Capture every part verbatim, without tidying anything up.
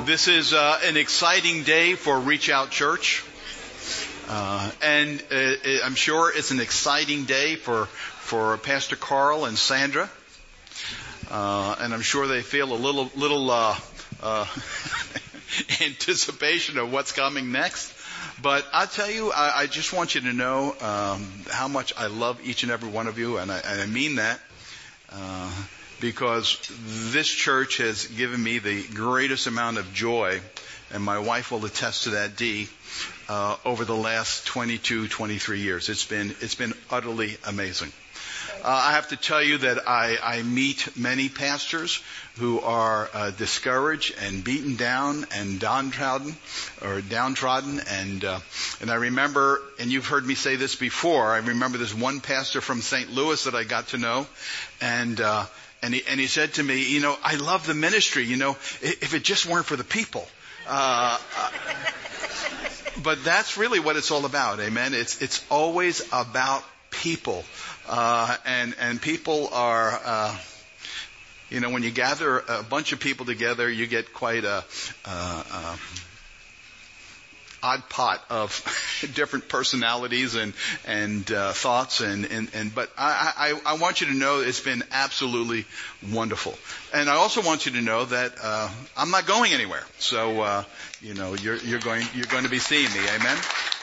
This is uh, an exciting day for Reach Out Church. Uh, and uh, I'm sure it's an exciting day for, for Pastor Carl and Sandra. Uh, and I'm sure they feel a little, little, uh, uh, anticipation of what's coming next. But I tell you, I, I just want you to know, um, how much I love each and every one of you. And I, and I mean that, uh, because this church has given me the greatest amount of joy, and my wife will attest to that, Dee, uh, over the last twenty-two, twenty-three years. It's been, it's been utterly amazing. Uh, I have to tell you that I, I meet many pastors who are uh, discouraged and beaten down and downtrodden, or downtrodden, and uh, and I remember, and you've heard me say this before, I remember this one pastor from Saint Louis that I got to know, and uh, and he and he said to me, you know, I love the ministry, you know, if it just weren't for the people. Uh, uh, but that's really what it's all about, amen. It's it's always about people. Uh, and, and people are, uh, you know, when you gather a bunch of people together, you get quite a, uh, uh, odd pot of different personalities and, and, uh, thoughts and, and, and, but I, I, I want you to know it's been absolutely wonderful. And I also want you to know that, uh, I'm not going anywhere. So, uh, you know, you're, you're going, you're going to be seeing me. Amen.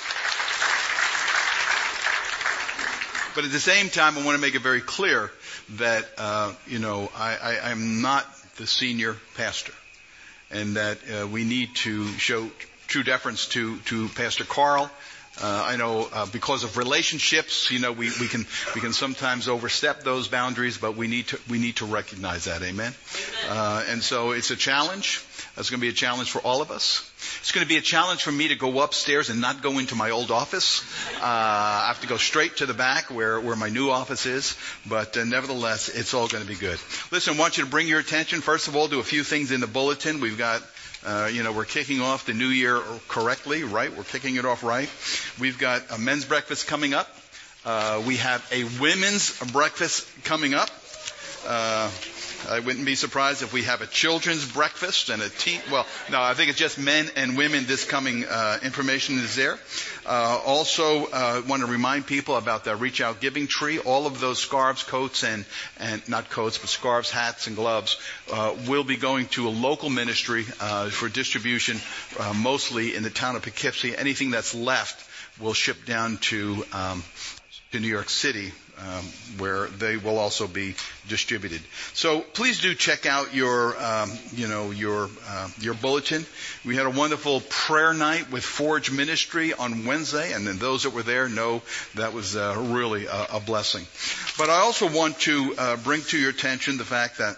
But at the same time, I want to make it very clear that, uh, you know, I, I, I'm not the senior pastor, and that uh, we need to show true deference to, to Pastor Carl. Uh, I know uh, because of relationships, you know, we, we can we can sometimes overstep those boundaries, but we need to we need to recognize that, amen. Uh, and so it's a challenge. It's going to be a challenge for all of us. It's going to be a challenge for me to go upstairs and not go into my old office. Uh, I have to go straight to the back where, where my new office is. But uh, nevertheless, it's all going to be good. Listen, I want you to bring your attention, first of all, to a few things in the bulletin. We've got, uh, you know, we're kicking off the new year correctly, right? We're kicking it off right. We've got a men's breakfast coming up. Uh, we have a women's breakfast coming up. Uh, I wouldn't be surprised if we have a children's breakfast and a teen. Well, no, I think it's just men and women. This coming uh, information is there. Uh, also, uh, want to remind people about the Reach Out Giving Tree. All of those scarves, coats, and and not coats, but scarves, hats, and gloves uh, will be going to a local ministry uh, for distribution, uh, mostly in the town of Poughkeepsie. Anything that's left will ship down to um, to New York City. Um, where they will also be distributed. So please do check out your, um, you know, your uh, your bulletin. We had a wonderful prayer night with Forge Ministry on Wednesday, and then those that were there know that was uh, really a, a blessing. But I also want to uh, bring to your attention the fact that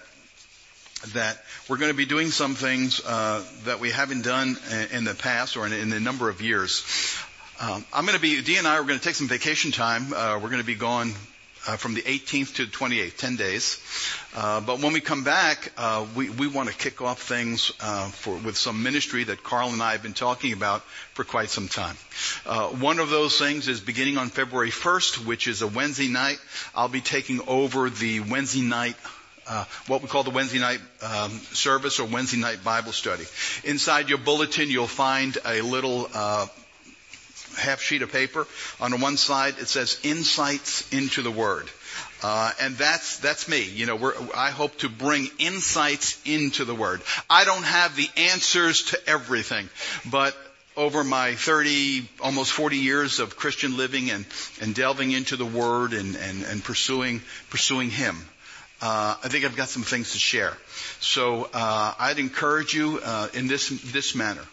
that we're going to be doing some things uh, that we haven't done in the past or in, in a number of years. Um, I'm going to be, Dee and I are going to take some vacation time. Uh, we're going to be gone uh, from the eighteenth to the twenty-eighth, ten days. Uh, but when we come back, uh, we, we want to kick off things uh, for with some ministry that Carl and I have been talking about for quite some time. Uh, one of those things is beginning on February first, which is a Wednesday night. I'll be taking over the Wednesday night Uh, what we call the Wednesday night um, service or Wednesday night Bible study. Inside your bulletin, you'll find a little uh, half sheet of paper. On the one side, it says "Insights into the Word," uh, and that's that's me. You know, we're, I hope to bring insights into the Word. I don't have the answers to everything, but over my thirty, almost forty years of Christian living and and delving into the Word and and, and pursuing pursuing Him. Uh, I think I've got some things to share. So uh, I'd encourage you uh, in this this manner.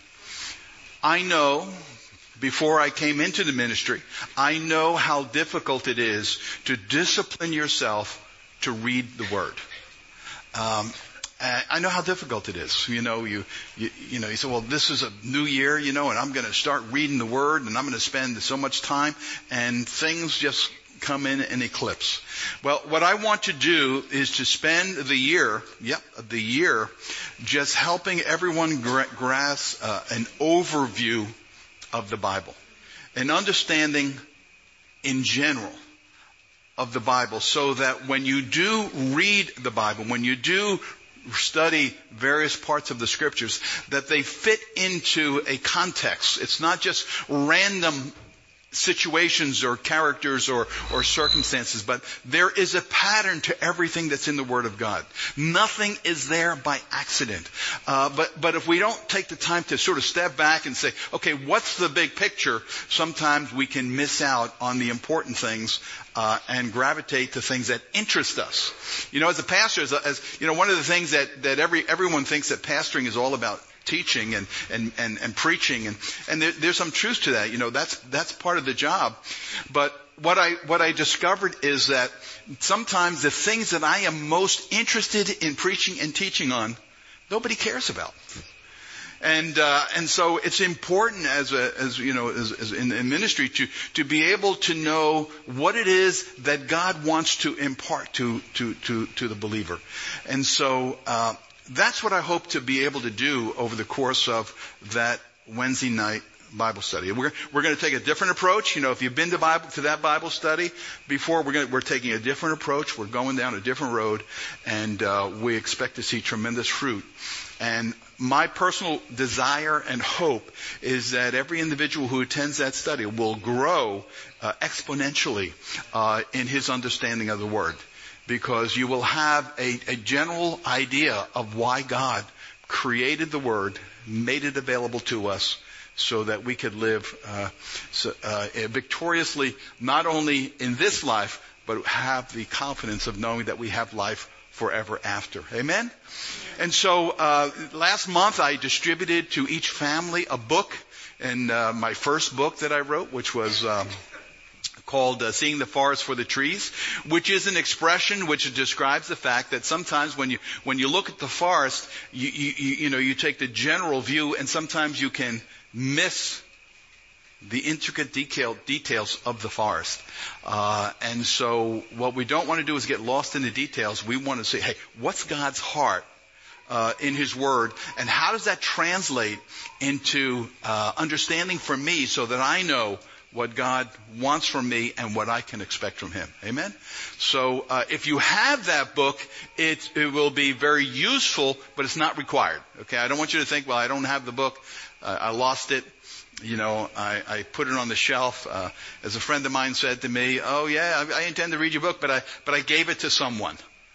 I know, before I came into the ministry, I know how difficult it is to discipline yourself to read the Word. Um, I know how difficult it is. You know, you, you you know, you say, well, this is a new year, you know, and I'm going to start reading the Word, and I'm going to spend so much time, and things just come in an eclipse. Well, what I want to do is to spend the year, yep, the year, just helping everyone gra- grasp uh, an overview of the Bible, an understanding in general of the Bible, so that when you do read the Bible, when you do study various parts of the scriptures, that they fit into a context. It's not just random situations or characters or, or circumstances, but there is a pattern to everything that's in the Word of God. Nothing is there by accident. Uh, but, but if we don't take the time to sort of step back and say, okay, what's the big picture? Sometimes we can miss out on the important things, uh, and gravitate to things that interest us. You know, as a pastor, as, a, as you know, one of the things that, that every, everyone thinks that pastoring is all about teaching and, and, and, and preaching, and, and there, there's some truth to that. You know, that's, that's part of the job. But what I, what I discovered is that sometimes the things that I am most interested in preaching and teaching on, nobody cares about. And, uh, and so it's important as a, as, you know, as, as in, in ministry to, to be able to know what it is that God wants to impart to, to, to, to the believer. And so, uh, that's what I hope to be able to do over the course of that Wednesday night Bible study. We're, we're going to take a different approach. You know, if you've been to Bible, to that Bible study before, we're going to, we're taking a different approach. We're going down a different road, and, uh, we expect to see tremendous fruit. And my personal desire and hope is that every individual who attends that study will grow, uh, exponentially, uh, in his understanding of the Word. Because you will have a, a general idea of why God created the Word, made it available to us, so that we could live uh, so, uh, victoriously, not only in this life, but have the confidence of knowing that we have life forever after. Amen? And so uh, last month I distributed to each family a book, and uh, my first book that I wrote, which was Um, called uh, Seeing the Forest for the Trees, which is an expression which describes the fact that sometimes when you when you look at the forest, you you, you know you take the general view, and sometimes you can miss the intricate detail, details of the forest. Uh, and so what we don't want to do is get lost in the details. We want to say, hey, what's God's heart Uh, in His Word, and how does that translate into uh, understanding for me, so that I know what God wants from me and what I can expect from Him. Amen? So uh, if you have that book, it, it will be very useful, but it's not required. Okay? I don't want you to think, well, I don't have the book. Uh, I lost it. You know, I, I put it on the shelf. Uh, as a friend of mine said to me, oh yeah, I, I intend to read your book, but I, but I gave it to someone.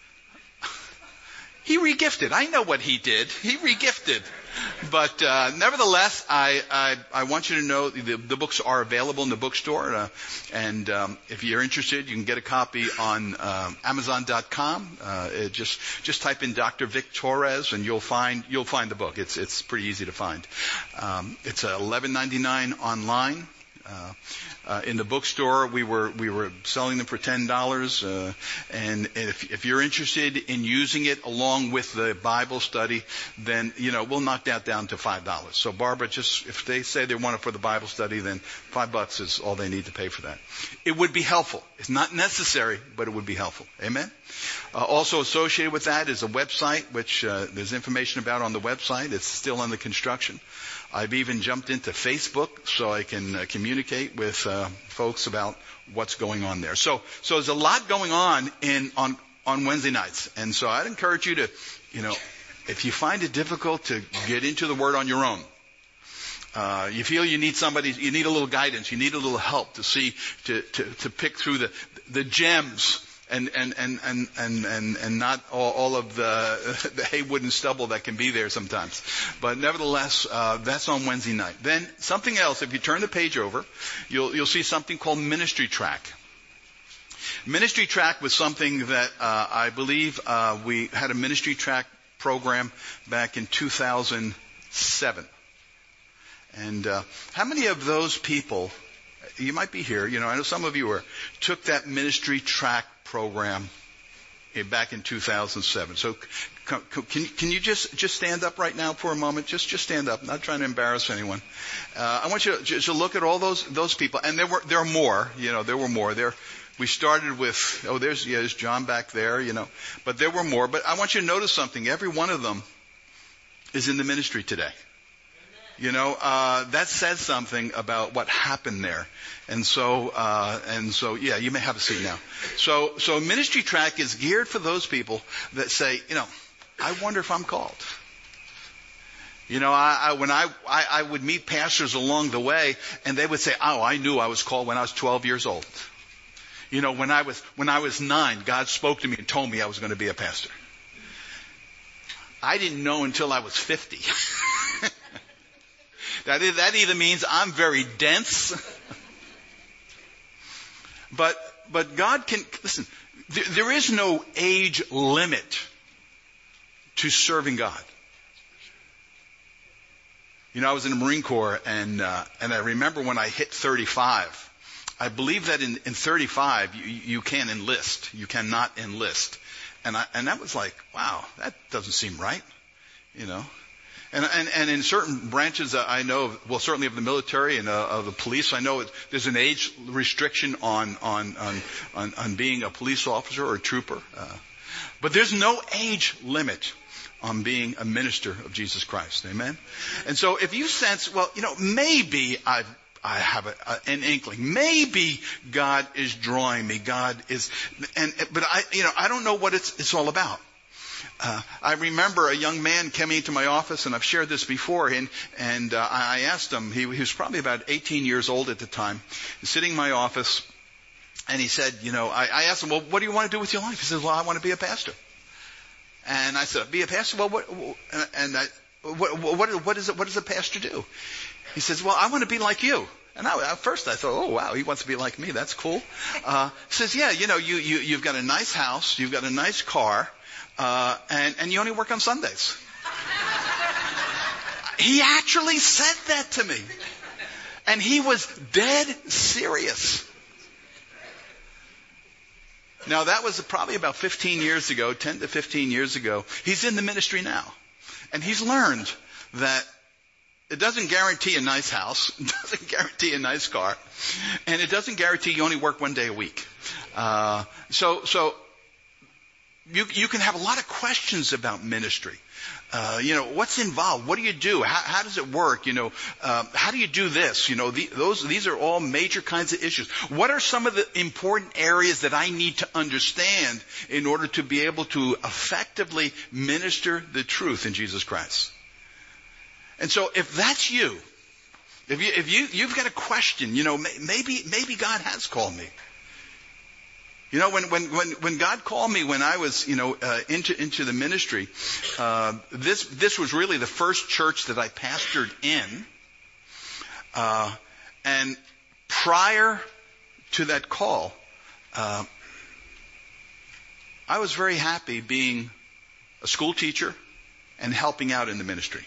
He regifted. I know what he did. He regifted. But uh, nevertheless, I, I I want you to know the, the books are available in the bookstore, uh, and um, if you're interested, you can get a copy on uh, Amazon dot com. Uh, it just just type in Doctor Vic Torres, and you'll find you'll find the book. It's it's pretty easy to find. Um, it's eleven ninety-nine online. Uh, uh, in the bookstore, we were we were selling them for ten dollars, uh, and if, if you're interested in using it along with the Bible study, then you know we'll knock that down to five dollars. So Barbara, just if they say they want it for the Bible study, then five bucks is all they need to pay for that. It would be helpful. It's not necessary, but it would be helpful. Amen. Uh, also associated with that is a website, which uh, there's information about on the website. It's still under construction. I've even jumped into Facebook so I can uh, communicate with uh, folks about what's going on there. So, so there's a lot going on in on on Wednesday nights, and so I'd encourage you to, you know, if you find it difficult to get into the Word on your own, uh, you feel you need somebody, you need a little guidance, you need a little help to see to to, to pick through the the gems. And, and, and, and, and, and, and not all, all of the, the hay, wood, and stubble that can be there sometimes. But nevertheless, uh, that's on Wednesday night. Then something else, if you turn the page over, you'll, you'll see something called Ministry Track. Ministry Track was something that, uh, I believe, uh, we had a Ministry Track program back in two thousand seven. And, uh, how many of those people, you might be here, you know, I know some of you were, took that Ministry Track program back in two thousand seven. So can, can you just, just stand up right now for a moment? Just, just stand up. I'm not trying to embarrass anyone. Uh, I want you to, to look at all those, those people. And there were, there are more, you know, there were more. There, we started with, oh, there's, yeah, there's John back there, you know, but there were more. But I want you to notice something. Every one of them is in the ministry today. You know, uh, that says something about what happened there. And so, uh, and so, yeah, you may have a seat now. So, so Ministry Track is geared for those people that say, you know, I wonder if I'm called. You know, I, I, when I, I, I would meet pastors along the way, and they would say, oh, I knew I was called when I was twelve years old. You know, when I was, when I was nine, God spoke to me and told me I was going to be a pastor. I didn't know until I was fifty. that, that either means I'm very dense. but, but God can, listen, there, there is no age limit to serving God. You know, I was in the Marine Corps, and uh, and I remember when I hit thirty-five. I believe that in, in thirty-five you, you can enlist. You cannot enlist, and I, and that was like, wow, that doesn't seem right, you know. And and, and in certain branches uh, I know, well, certainly of the military and uh, of the police, I know it, there's an age restriction on on on on, on being a police officer or a trooper, uh, but there's no age limit on being a minister of Jesus Christ. Amen? And so if you sense, well, you know, maybe I've, I have a, a, an inkling. Maybe God is drawing me. God is, and, but I, you know, I don't know what it's, it's all about. Uh, I remember a young man coming into my office, and I've shared this before, and, and uh, I asked him, he, he was probably about eighteen years old at the time, sitting in my office, and he said, you know, I, I asked him, well, what do you want to do with your life? He says, well, I want to be a pastor. And I said, be a pastor? Well, what, and I, what, what, what is it, what does a pastor do? He says, well, I want to be like you. And I, at first I thought, oh wow, he wants to be like me. That's cool. Uh, he says, yeah, you know, you, you, you've got a nice house, you've got a nice car, uh, and, and you only work on Sundays. He actually said that to me. And he was dead serious. Now, that was probably about fifteen years ago, ten to fifteen years ago. He's in the ministry now. And he's learned that it doesn't guarantee a nice house. It doesn't guarantee a nice car. And it doesn't guarantee you only work one day a week. Uh, so, so, you, you can have a lot of questions about ministry. Uh, you know, what's involved? What do you do? How, how does it work? You know, uh, how do you do this? You know, the, those, these are all major kinds of issues. What are some of the important areas that I need to understand in order to be able to effectively minister the truth in Jesus Christ? And so if that's you, if you, if you, you've got a question, you know, maybe, maybe God has called me. You know, when, when, when, when God called me when I was, you know, uh, into, into the ministry, uh, this, this was really the first church that I pastored in. Uh, and prior to that call, uh, I was very happy being a school teacher and helping out in the ministry.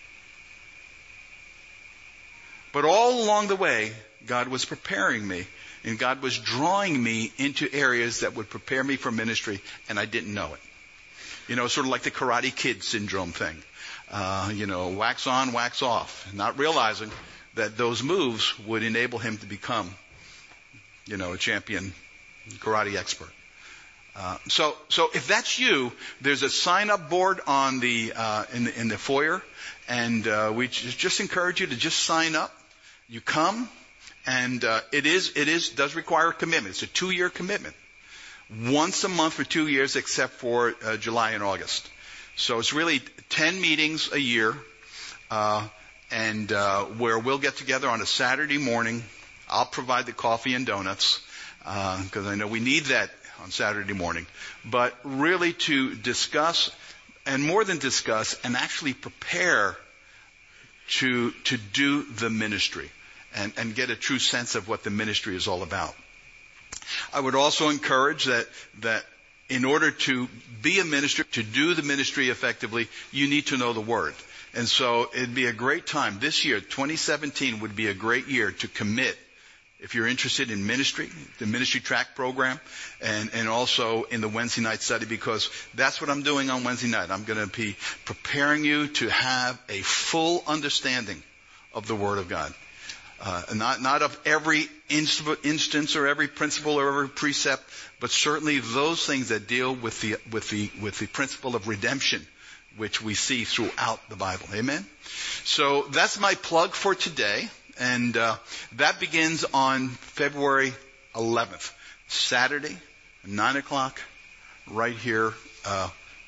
But all along the way, God was preparing me. And God was drawing me into areas that would prepare me for ministry, and I didn't know it. You know, sort of like the Karate Kid syndrome thing. Uh, you know, wax on, wax off. Not realizing that those moves would enable him to become, you know, a champion karate expert. Uh, so, so if that's you, there's a sign-up board on the, uh, in the, in the foyer, and, uh, we just, just encourage you to just sign up. You come. And uh, it is, it is, does require a commitment. It's a two-year commitment, once a month for two years, except for uh, July and August. So it's really ten meetings a year, uh, and uh, where we'll get together on a Saturday morning. I'll provide the coffee and donuts because uh, I know we need that on Saturday morning. But really to discuss, and more than discuss, and actually prepare to to do the ministry. And, and get a true sense of what the ministry is all about. I would also encourage that, that in order to be a minister, to do the ministry effectively, you need to know the Word. And so it'd be a great time. This year, twenty seventeen, would be a great year to commit, if you're interested in ministry, the ministry track program, and, and also in the Wednesday night study, because that's what I'm doing on Wednesday night. I'm going to be preparing you to have a full understanding of the Word of God. Uh, not, not of every inst- instance or every principle or every precept, but certainly those things that deal with the, with the, with the principle of redemption, which we see throughout the Bible. Amen? So that's my plug for today. And, uh, that begins on February eleventh, Saturday, nine o'clock, right here, uh,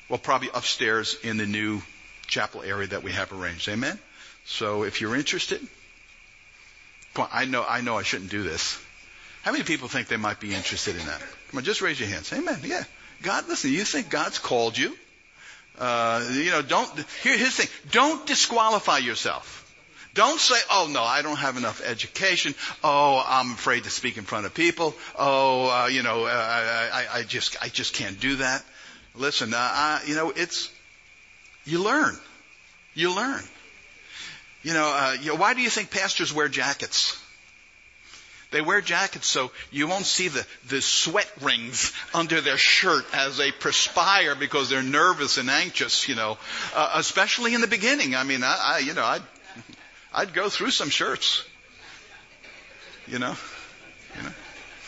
Well, probably upstairs in the new chapel area that we have arranged. Amen? So if you're interested, come on, I know, I know I shouldn't do this. How many people think they might be interested in that? Come on, just raise your hands. Amen. Yeah. God, listen, you think God's called you? Uh, you know, don't, here, here's the thing. Don't disqualify yourself. Don't say, oh no, I don't have enough education. Oh, I'm afraid to speak in front of people. Oh, uh, you know, uh, I, I just, I just can't do that. Listen, uh, I, you know, it's, you learn. You learn. You know, uh, you know, why do you think pastors wear jackets? They wear jackets so you won't see the, the sweat rings under their shirt as they perspire because they're nervous and anxious, you know, uh, especially in the beginning. I mean, I, I you know, I'd, I'd go through some shirts, you know, you know.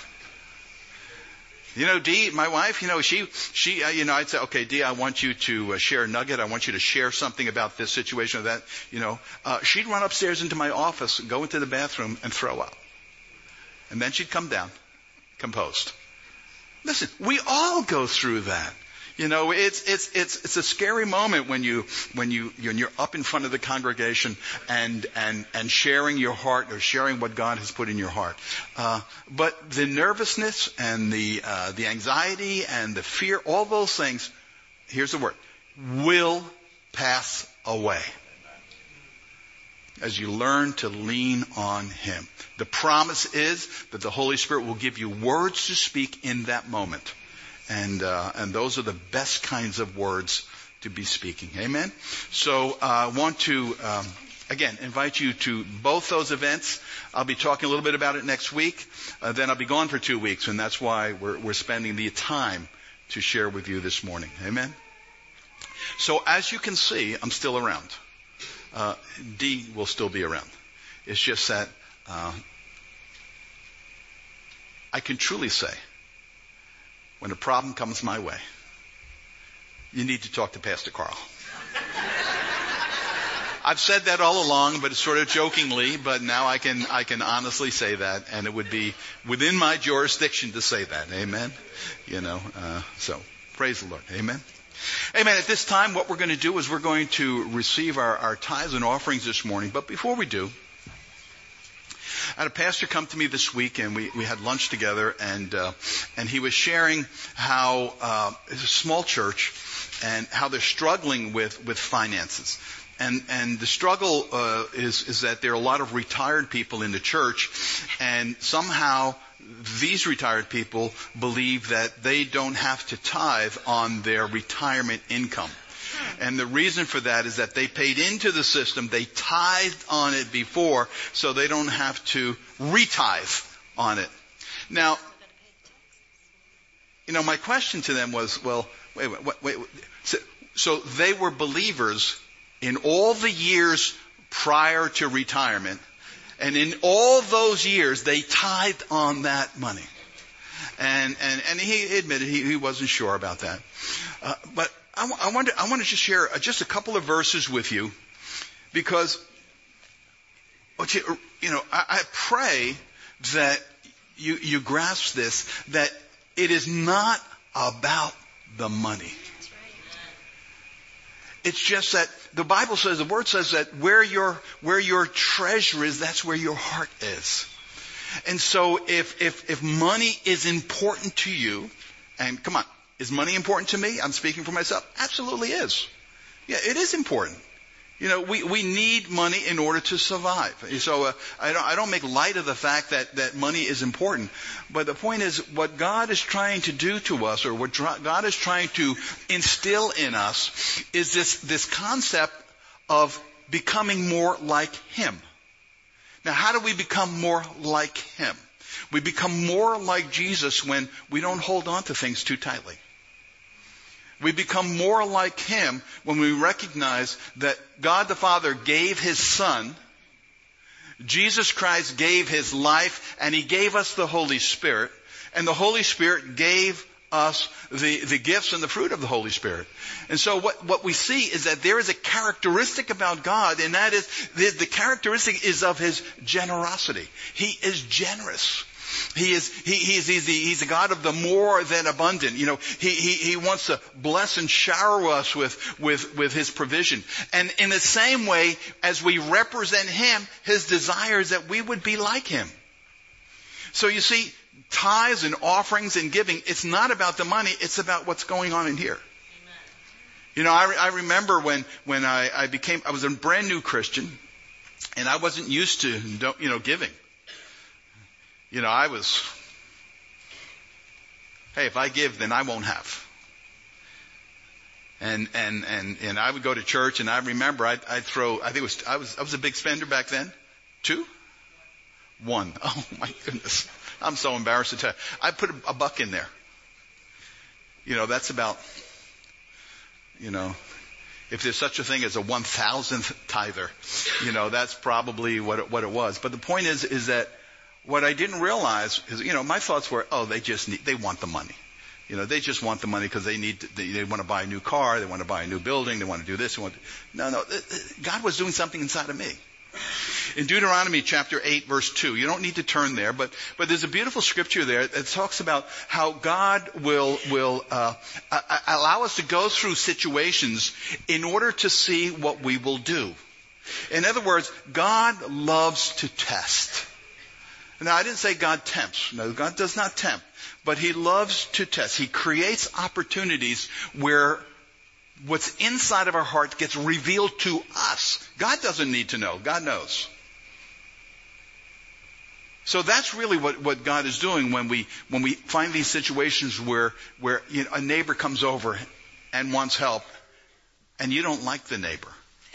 You know, Dee, my wife, you know, she, she, uh, you know, I'd say, okay, Dee, I want you to uh, share a nugget. I want you to share something about this situation or that, you know. Uh, she'd run upstairs into my office, go into the bathroom, and throw up. And then she'd come down, composed. Listen, we all go through that. You know, it's it's it's it's a scary moment when you when you when you're up in front of the congregation and and and sharing your heart or sharing what God has put in your heart. Uh, but the nervousness and the uh, the anxiety and the fear, all those things, here's the word, will pass away as you learn to lean on Him. The promise is that the Holy Spirit will give you words to speak in that moment. And uh, and those are the best kinds of words to be speaking. Amen? So uh, I want to, um, again, invite you to both those events. I'll be talking a little bit about it next week. Uh, then I'll be gone for two weeks, and that's why we're, we're spending the time to share with you this morning. Amen? So as you can see, I'm still around. Uh, Dee will still be around. It's just that uh, I can truly say, when a problem comes my way, you need to talk to Pastor Carl. I've said that all along, but it's sort of jokingly, but now I can I can honestly say that, and it would be within my jurisdiction to say that. Amen? You know, uh, so praise the Lord. Amen? Amen. At this time, what we're going to do is we're going to receive our, our tithes and offerings this morning. But before we do, I had a pastor come to me this week, and we, we had lunch together, and uh, and he was sharing how uh, it's a small church and how they're struggling with, with finances. And and the struggle uh, is is that there are a lot of retired people in the church, and somehow these retired people believe that they don't have to tithe on their retirement income. And the reason for that is that they paid into the system, they tithed on it before, so they don't have to retithe on it. Now, you know, my question to them was, well, wait, wait, wait, wait. So, so they were believers in all the years prior to retirement, and in all those years, they tithed on that money. And and, and he admitted he, he wasn't sure about that. Uh, but I, I, wanted, I wanted to share just a couple of verses with you, because, you, you know, I, I pray that you, you grasp this, that it is not about the money. It's just that the Bible says, the Word says that where your where your treasure is, that's where your heart is. And so if if if money is important to you, and come on, is money important to me? I'm speaking for myself. Absolutely is. Yeah, it is important. You know, we, we need money in order to survive. So uh, I don't I don't make light of the fact that, that money is important. But the point is, what God is trying to do to us, or what God is trying to instill in us, is this, this concept of becoming more like Him. Now, how do we become more like Him? We become more like Jesus when we don't hold on to things too tightly. We become more like Him when we recognize that God the Father gave His Son, Jesus Christ gave His life, and He gave us the Holy Spirit, and the Holy Spirit gave us the, the gifts and the fruit of the Holy Spirit. And so what, what we see is that there is a characteristic about God, and that is, the, the characteristic is of His generosity. He is generous. He is, he, he's, he's, the, he's the God of the more than abundant. You know, he, he, he wants to bless and shower us with, with, with his provision. And in the same way, as we represent him, his desire is that we would be like him. So you see, tithes and offerings and giving, it's not about the money, it's about what's going on in here. Amen. You know, I, I remember when, when I, I became, I was a brand new Christian, and I wasn't used to, you know, giving. You know, I was, hey, if I give, then I won't have. And, and, and, and I would go to church, and I remember I'd, I'd throw, I think it was, I was, I was a big spender back then. Two? One. Oh my goodness. I'm so embarrassed to tell you. I put a, a buck in there. You know, that's about, you know, if there's such a thing as a one thousandth tither, you know, that's probably what it, what it was. But the point is, is that what I didn't realize is, you know, my thoughts were, oh, they just need, they want the money. You know, they just want the money because they need, to, they, they want to buy a new car, they want to buy a new building, they want to do this. They want to, no, no, God was doing something inside of me. In Deuteronomy chapter eight, verse two, you don't need to turn there, but, but there's a beautiful scripture there that talks about how God will, will, uh, allow us to go through situations in order to see what we will do. In other words, God loves to test. Now, I didn't say God tempts. No, God does not tempt. But he loves to test. He creates opportunities where what's inside of our heart gets revealed to us. God doesn't need to know. God knows. So that's really what, what God is doing when we when we find these situations where where you know, a neighbor comes over and wants help, and you don't like the neighbor.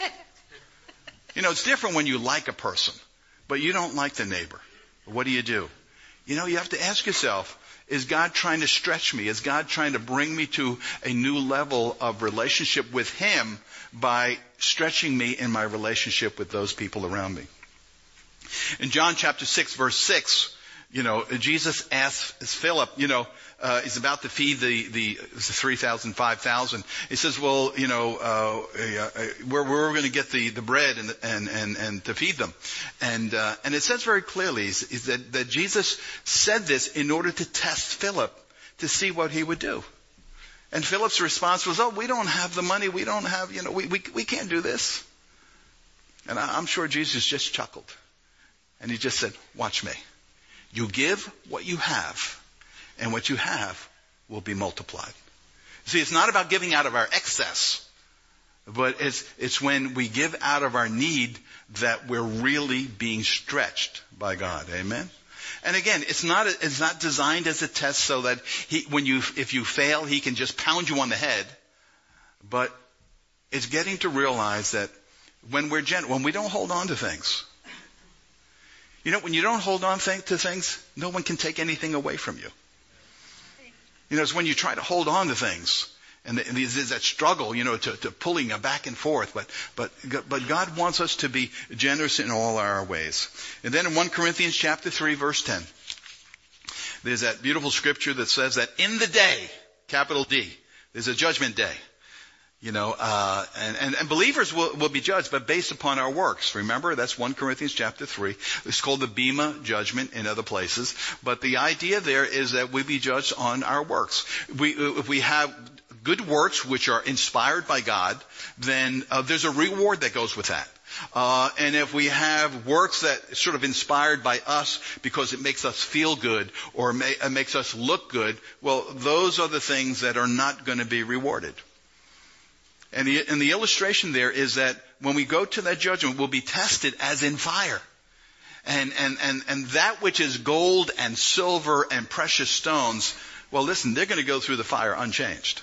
You know, it's different when you like a person, but you don't like the neighbor. What do you do? You know, you have to ask yourself, is God trying to stretch me? Is God trying to bring me to a new level of relationship with him by stretching me in my relationship with those people around me? In John chapter six, verse six, you know, Jesus asks Philip, you know, uh, he's about to feed the, the, three thousand, five thousand. He says, well, you know, uh, uh, where, where are we going to get the, the bread and, and, and, and to feed them? And, uh, and it says very clearly is, is that, that Jesus said this in order to test Philip to see what he would do. And Philip's response was, oh, we don't have the money. We don't have, you know, we, we, we can't do this. And I, I'm sure Jesus just chuckled. And he just said, watch me. You give what you have, and what you have will be multiplied. See, it's not about giving out of our excess, but it's, it's when we give out of our need that we're really being stretched by God. Amen? And again, it's not, it's not designed as a test so that he, when you, if you fail, he can just pound you on the head. But it's getting to realize that when we're gen- when we don't hold on to things, you know, when you don't hold on th- to things, no one can take anything away from you. You know, it's when you try to hold on to things, and there's that struggle, you know, to, to pulling them back and forth. But, but, but God wants us to be generous in all our ways. And then in First Corinthians chapter three, verse ten, there's that beautiful scripture that says that in the day, capital D, there's a judgment day. You know, uh, and, and, and believers will, will be judged, but based upon our works. Remember, that's First Corinthians chapter three. It's called the Bema judgment in other places. But the idea there is that we be judged on our works. We, if we have good works which are inspired by God, then uh, there's a reward that goes with that. Uh, and if we have works that sort of inspired by us because it makes us feel good or ma- it makes us look good, well, those are the things that are not going to be rewarded. And the, and the illustration there is that when we go to that judgment, we'll be tested as in fire. And, and, and, and that which is gold and silver and precious stones, well, listen, they're going to go through the fire unchanged.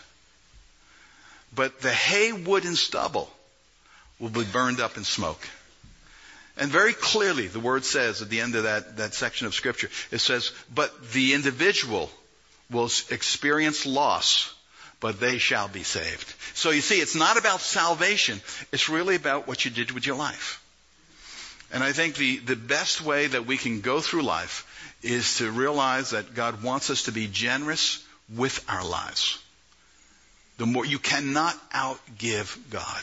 But the hay, wood, and stubble will be burned up in smoke. And very clearly, the word says at the end of that, that section of Scripture, it says, but the individual will experience loss, but they shall be saved. So you see, it's not about salvation. It's really about what you did with your life. And I think the, the best way that we can go through life is to realize that God wants us to be generous with our lives. The more, you cannot outgive God.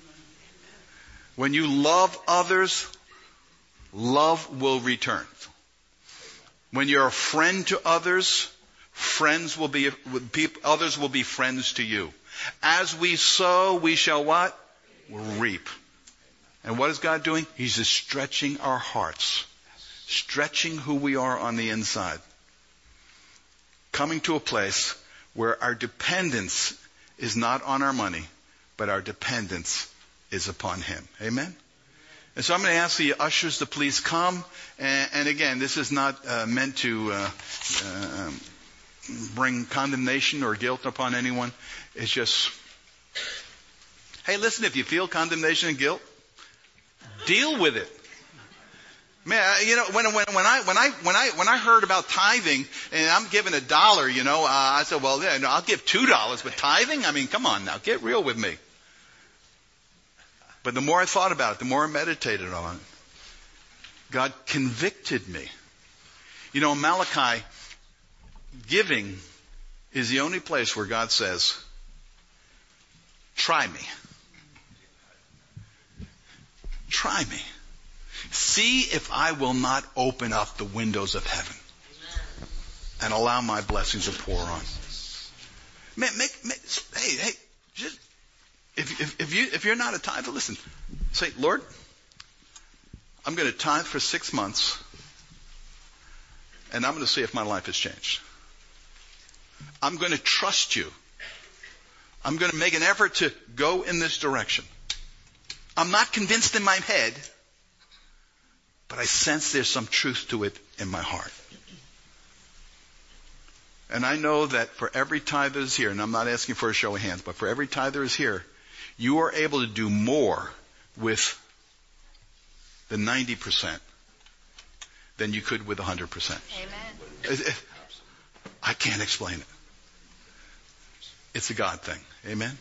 When you love others, love will return. When you're a friend to others, friends will be, others will be friends to you. As we sow, we shall what? We'll reap. And what is God doing? He's just stretching our hearts. Stretching who we are on the inside. Coming to a place where our dependence is not on our money, but our dependence is upon Him. Amen? And so I'm going to ask the ushers to please come. And, and again, this is not uh, meant to uh, uh, bring condemnation or guilt upon anyone. It's just, hey, listen, if you feel condemnation and guilt, deal with it. Man, you know, when, when, when I, when I, when I, when I heard about tithing and I'm giving a dollar, you know, uh, I said, well, yeah, no, I'll give two dollars, but tithing? I mean, come on now, get real with me. But the more I thought about it, the more I meditated on it, God convicted me. You know, Malachi, giving is the only place where God says, try me. Try me. See if I will not open up the windows of heaven and allow my blessings to pour on. Make, make, make, hey, hey, just, if, if, if, you, if you're not a tither, listen. Say, Lord, I'm going to tithe for six months and I'm going to see if my life has changed. I'm going to trust you. I'm going to make an effort to go in this direction. I'm not convinced in my head, but I sense there's some truth to it in my heart. And I know that for every tither is here, and I'm not asking for a show of hands, but for every tither is here, you are able to do more with the ninety percent than you could with one hundred percent. Amen. I can't explain it. It's a God thing. Amen?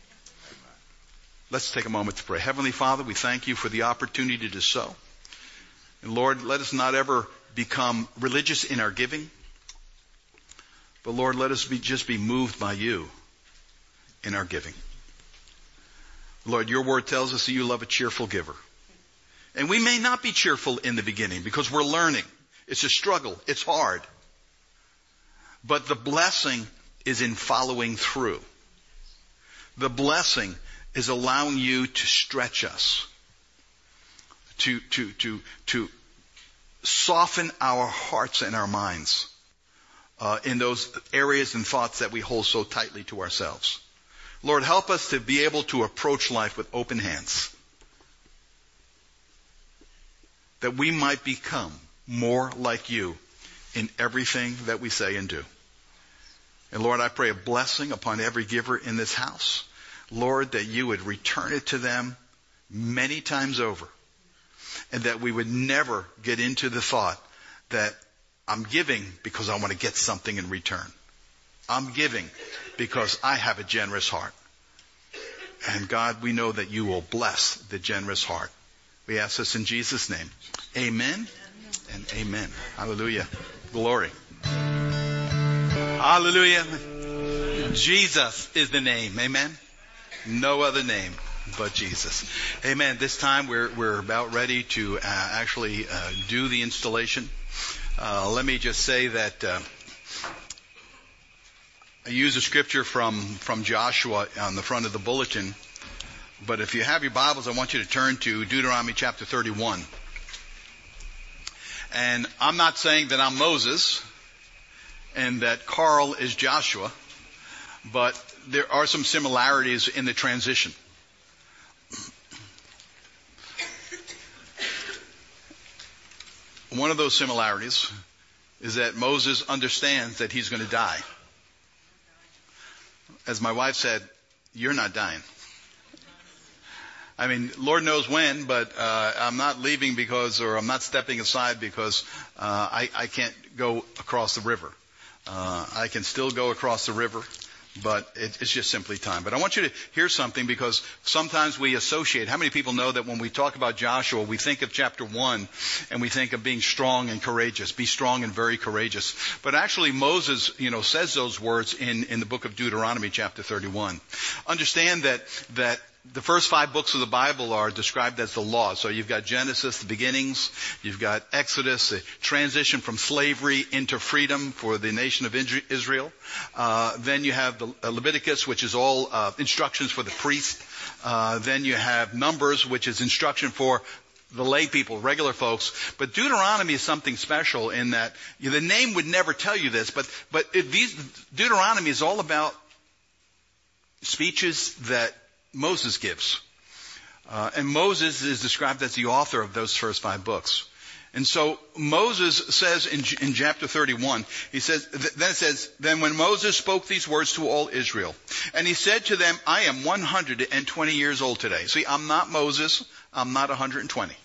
Let's take a moment to pray. Heavenly Father, we thank you for the opportunity to sow. And Lord, let us not ever become religious in our giving. But Lord, let us be, just be moved by you in our giving. Lord, your word tells us that you love a cheerful giver. And we may not be cheerful in the beginning because we're learning. It's a struggle. It's hard. But the blessing is in following through. The blessing is allowing you to stretch us. To, to, to, to soften our hearts and our minds uh, in those areas and thoughts that we hold so tightly to ourselves. Lord, help us to be able to approach life with open hands. That we might become more like you in everything that we say and do. And Lord, I pray a blessing upon every giver in this house. Lord, that you would return it to them many times over. And that we would never get into the thought that I'm giving because I want to get something in return. I'm giving because I have a generous heart. And God, we know that you will bless the generous heart. We ask this in Jesus' name. Amen and amen. Hallelujah. Glory. Hallelujah. Jesus is the name. Amen. No other name but Jesus. Amen. This time we're we're about ready to uh, actually uh, do the installation. Uh, let me just say that uh, I use a scripture from from Joshua on the front of the bulletin. But if you have your Bibles, I want you to turn to Deuteronomy chapter thirty-one. And I'm not saying that I'm Moses and that Carl is Joshua, but there are some similarities in the transition. One of those similarities is that Moses understands that he's going to die. As my wife said, you're not dying. I mean, Lord knows when, but uh, I'm not leaving because, or I'm not stepping aside because uh, I, I can't go across the river. Uh, I can still go across the river, but it, it's just simply time. But I want you to hear something because sometimes we associate. How many people know that when we talk about Joshua, we think of chapter one and we think of being strong and courageous, be strong and very courageous. But actually Moses, you know, says those words in, in the book of Deuteronomy chapter thirty-one. Understand that, that the first five books of the Bible are described as the law. So you've got Genesis, the beginnings. You've got Exodus, the transition from slavery into freedom for the nation of Israel. Uh, then you have the Leviticus, which is all uh, instructions for the priest. Uh, then you have Numbers, which is instruction for the lay people, regular folks. But Deuteronomy is something special in that you know, the name would never tell you this, but but it, these Deuteronomy is all about speeches that Moses gives. Uh, and Moses is described as the author of those first five books. And so Moses says in, in chapter thirty-one, he says, then it says, then when Moses spoke these words to all Israel, and he said to them, I am one hundred twenty years old today. See, I'm not Moses. I'm not one hundred twenty.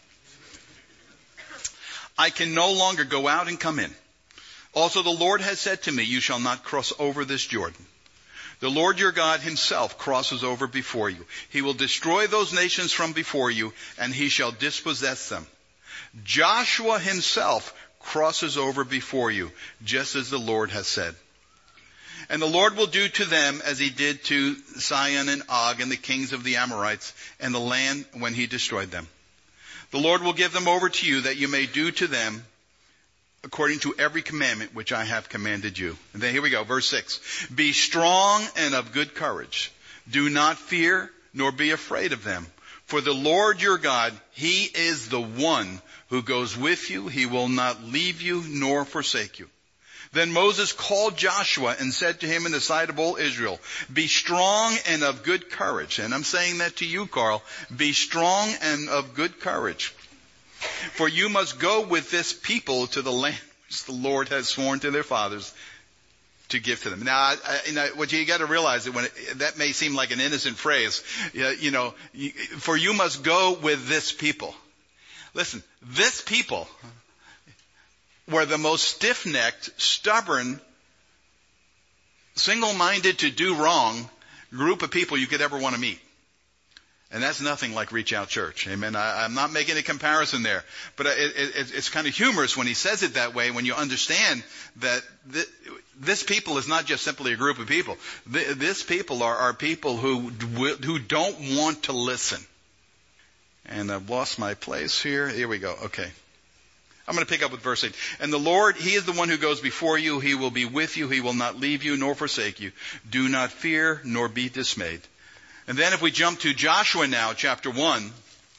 I can no longer go out and come in. Also the Lord has said to me, you shall not cross over this Jordan. The Lord your God himself crosses over before you. He will destroy those nations from before you, and he shall dispossess them. Joshua himself crosses over before you, just as the Lord has said. And the Lord will do to them as he did to Sihon and Og and the kings of the Amorites and the land when he destroyed them. The Lord will give them over to you that you may do to them according to every commandment which I have commanded you. And then here we go, verse six. Be strong and of good courage. Do not fear nor be afraid of them. For the Lord your God, he is the one who goes with you. He will not leave you nor forsake you. Then Moses called Joshua and said to him in the sight of all Israel, be strong and of good courage. And I'm saying that to you, Carl. Be strong and of good courage. For you must go with this people to the land which the Lord has sworn to their fathers to give to them. Now, I, I, you know, what you got to realize that when it, that may seem like an innocent phrase, you know, you, for you must go with this people. Listen, this people were the most stiff-necked, stubborn, single-minded to do wrong group of people you could ever want to meet. And that's nothing like Reach Out Church. Amen. I, I'm not making a comparison there. But it, it, it's kind of humorous when he says it that way, when you understand that th- this people is not just simply a group of people. Th- this people are, are people who, who don't want to listen. And I've lost my place here. Here we go. Okay. I'm going to pick up with verse eight. And the Lord, he is the one who goes before you. He will be with you. He will not leave you nor forsake you. Do not fear nor be dismayed. And then if we jump to Joshua now, chapter one,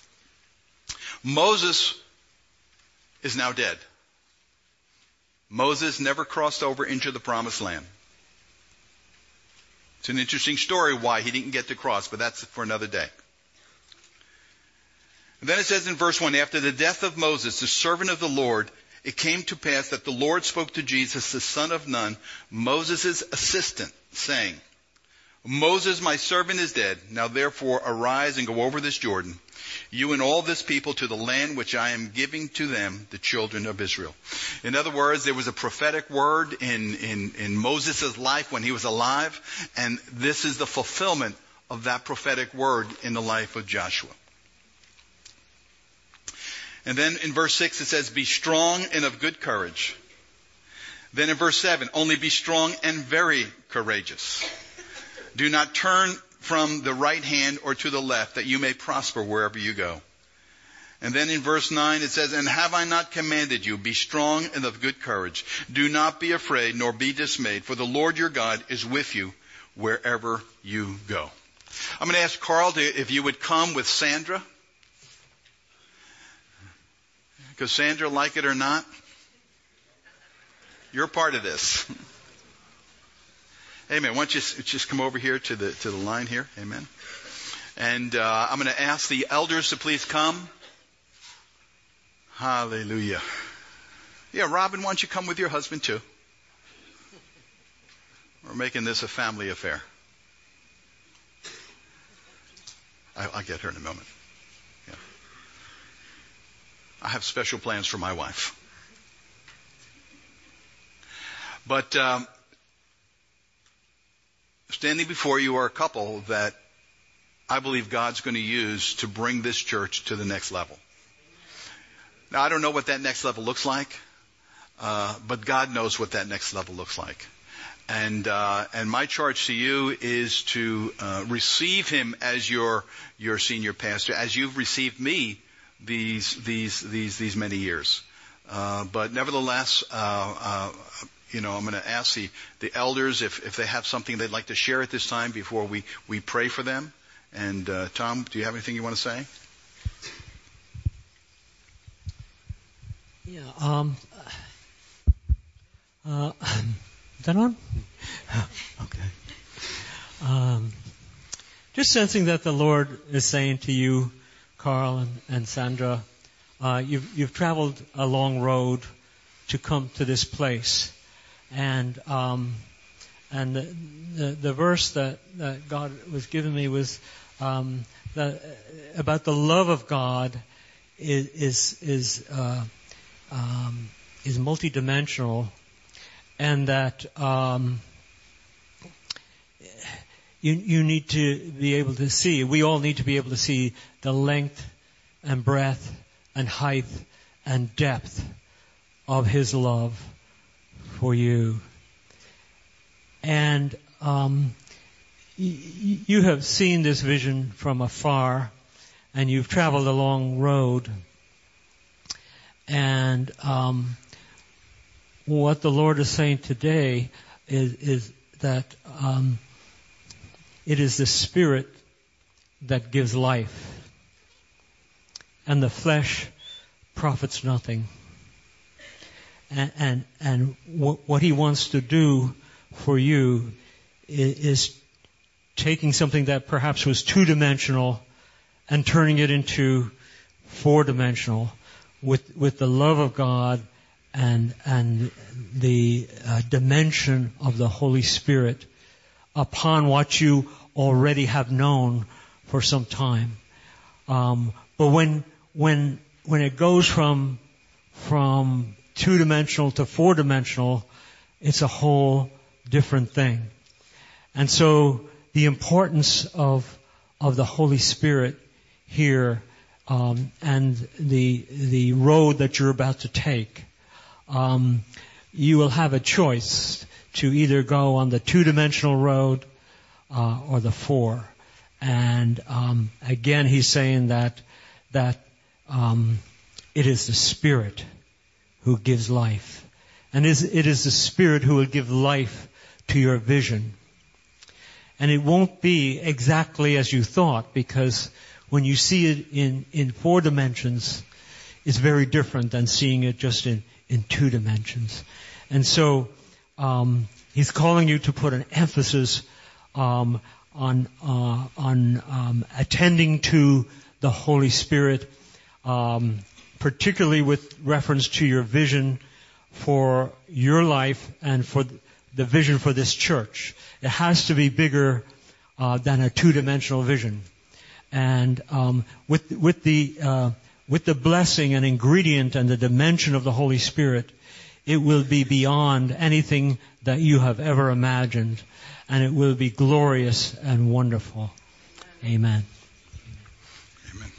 Moses is now dead. Moses never crossed over into the promised land. It's an interesting story why he didn't get to cross, but that's for another day. And then it says in verse one, after the death of Moses, the servant of the Lord, it came to pass that the Lord spoke to Jesus, the son of Nun, Moses' assistant, saying, Moses, my servant, is dead. Now therefore arise and go over this Jordan, you and all this people, to the land which I am giving to them, the children of Israel. In other words, there was a prophetic word in, in, in Moses' life when he was alive, and this is the fulfillment of that prophetic word in the life of Joshua. And then in verse six it says, be strong and of good courage. Then in verse seven, only be strong and very courageous. Do not turn from the right hand or to the left, that you may prosper wherever you go. And then in verse nine it says, and have I not commanded you, be strong and of good courage. Do not be afraid nor be dismayed, for the Lord your God is with you wherever you go. I'm going to ask Carl to, if you would come with Sandra. Because Sandra, like it or not, you're part of this. Amen. Why don't you just come over here to the to the line here? Amen. And uh, I'm going to ask the elders to please come. Hallelujah. Yeah, Robin, why don't you come with your husband too? We're making this a family affair. I, I'll get her in a moment. Yeah. I have special plans for my wife. But um, standing before you are a couple that I believe God's going to use to bring this church to the next level. Now, I don't know what that next level looks like, uh, but God knows what that next level looks like. And uh, and my charge to you is to uh, receive him as your your senior pastor, as you've received me these these these these many years. Uh, but nevertheless, uh, uh, you know, I'm going to ask the the elders if if they have something they'd like to share at this time before we we pray for them. And uh, Tom, do you have anything you want to say? Yeah. Um. Uh. Is that on? Okay. Um, just sensing that the Lord is saying to you, Carl and, and Sandra, uh, you've, you've traveled a long road to come to this place, and um, and the, the the verse that, that God was giving me was um, the, about the love of God is is is uh, um, is multidimensional. And that um, you you need to be able to see. We all need to be able to see the length and breadth and height and depth of His love for you. And um, y- you have seen this vision from afar, and you've traveled a long road. And um, what the Lord is saying today is, is that um, it is the Spirit that gives life, and the flesh profits nothing. And and, and what, what He wants to do for you is, is taking something that perhaps was two-dimensional and turning it into four-dimensional with with the love of God and and the uh, dimension of the Holy Spirit upon what you already have known for some time. Um, but when when when it goes from from two-dimensional to four-dimensional, it's a whole different thing. And so the importance of of the Holy Spirit here um, and the the road that you're about to take. Um, you will have a choice to either go on the two-dimensional road uh, or the four. And um, again, he's saying that that um, it is the Spirit who gives life, and it is the Spirit who will give life to your vision. And it won't be exactly as you thought, because when you see it in in four dimensions, it's very different than seeing it just in in two dimensions. And so um, he's calling you to put an emphasis um, on uh, on um, attending to the Holy Spirit, um, particularly with reference to your vision for your life and for the vision for this church. It has to be bigger uh, than a two-dimensional vision. And um, with with the uh, with the blessing and ingredient and the dimension of the Holy Spirit, it will be beyond anything that you have ever imagined, and it will be glorious and wonderful. Amen. Amen.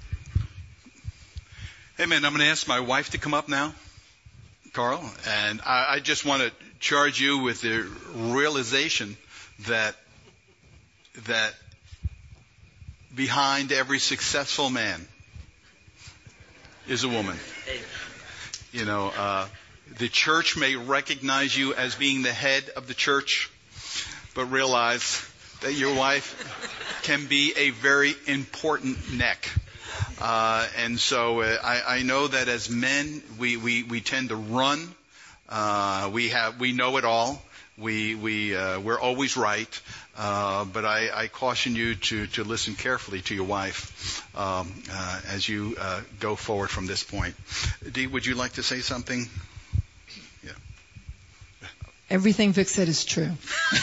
Amen. I'm going to ask my wife to come up now, Carl, and I, I just want to charge you with the realization that that behind every successful man is a woman. You know, uh, the church may recognize you as being the head of the church, but realize that your wife can be a very important neck. Uh, and so uh, I, I know that as men, we, we, we tend to run. Uh, we have, we know it all. We, we, uh, we're always right. Uh, but I, I caution you to, to listen carefully to your wife, um, uh, as you, uh, go forward from this point. Dee, would you like to say something? Yeah. Everything Vic said is true.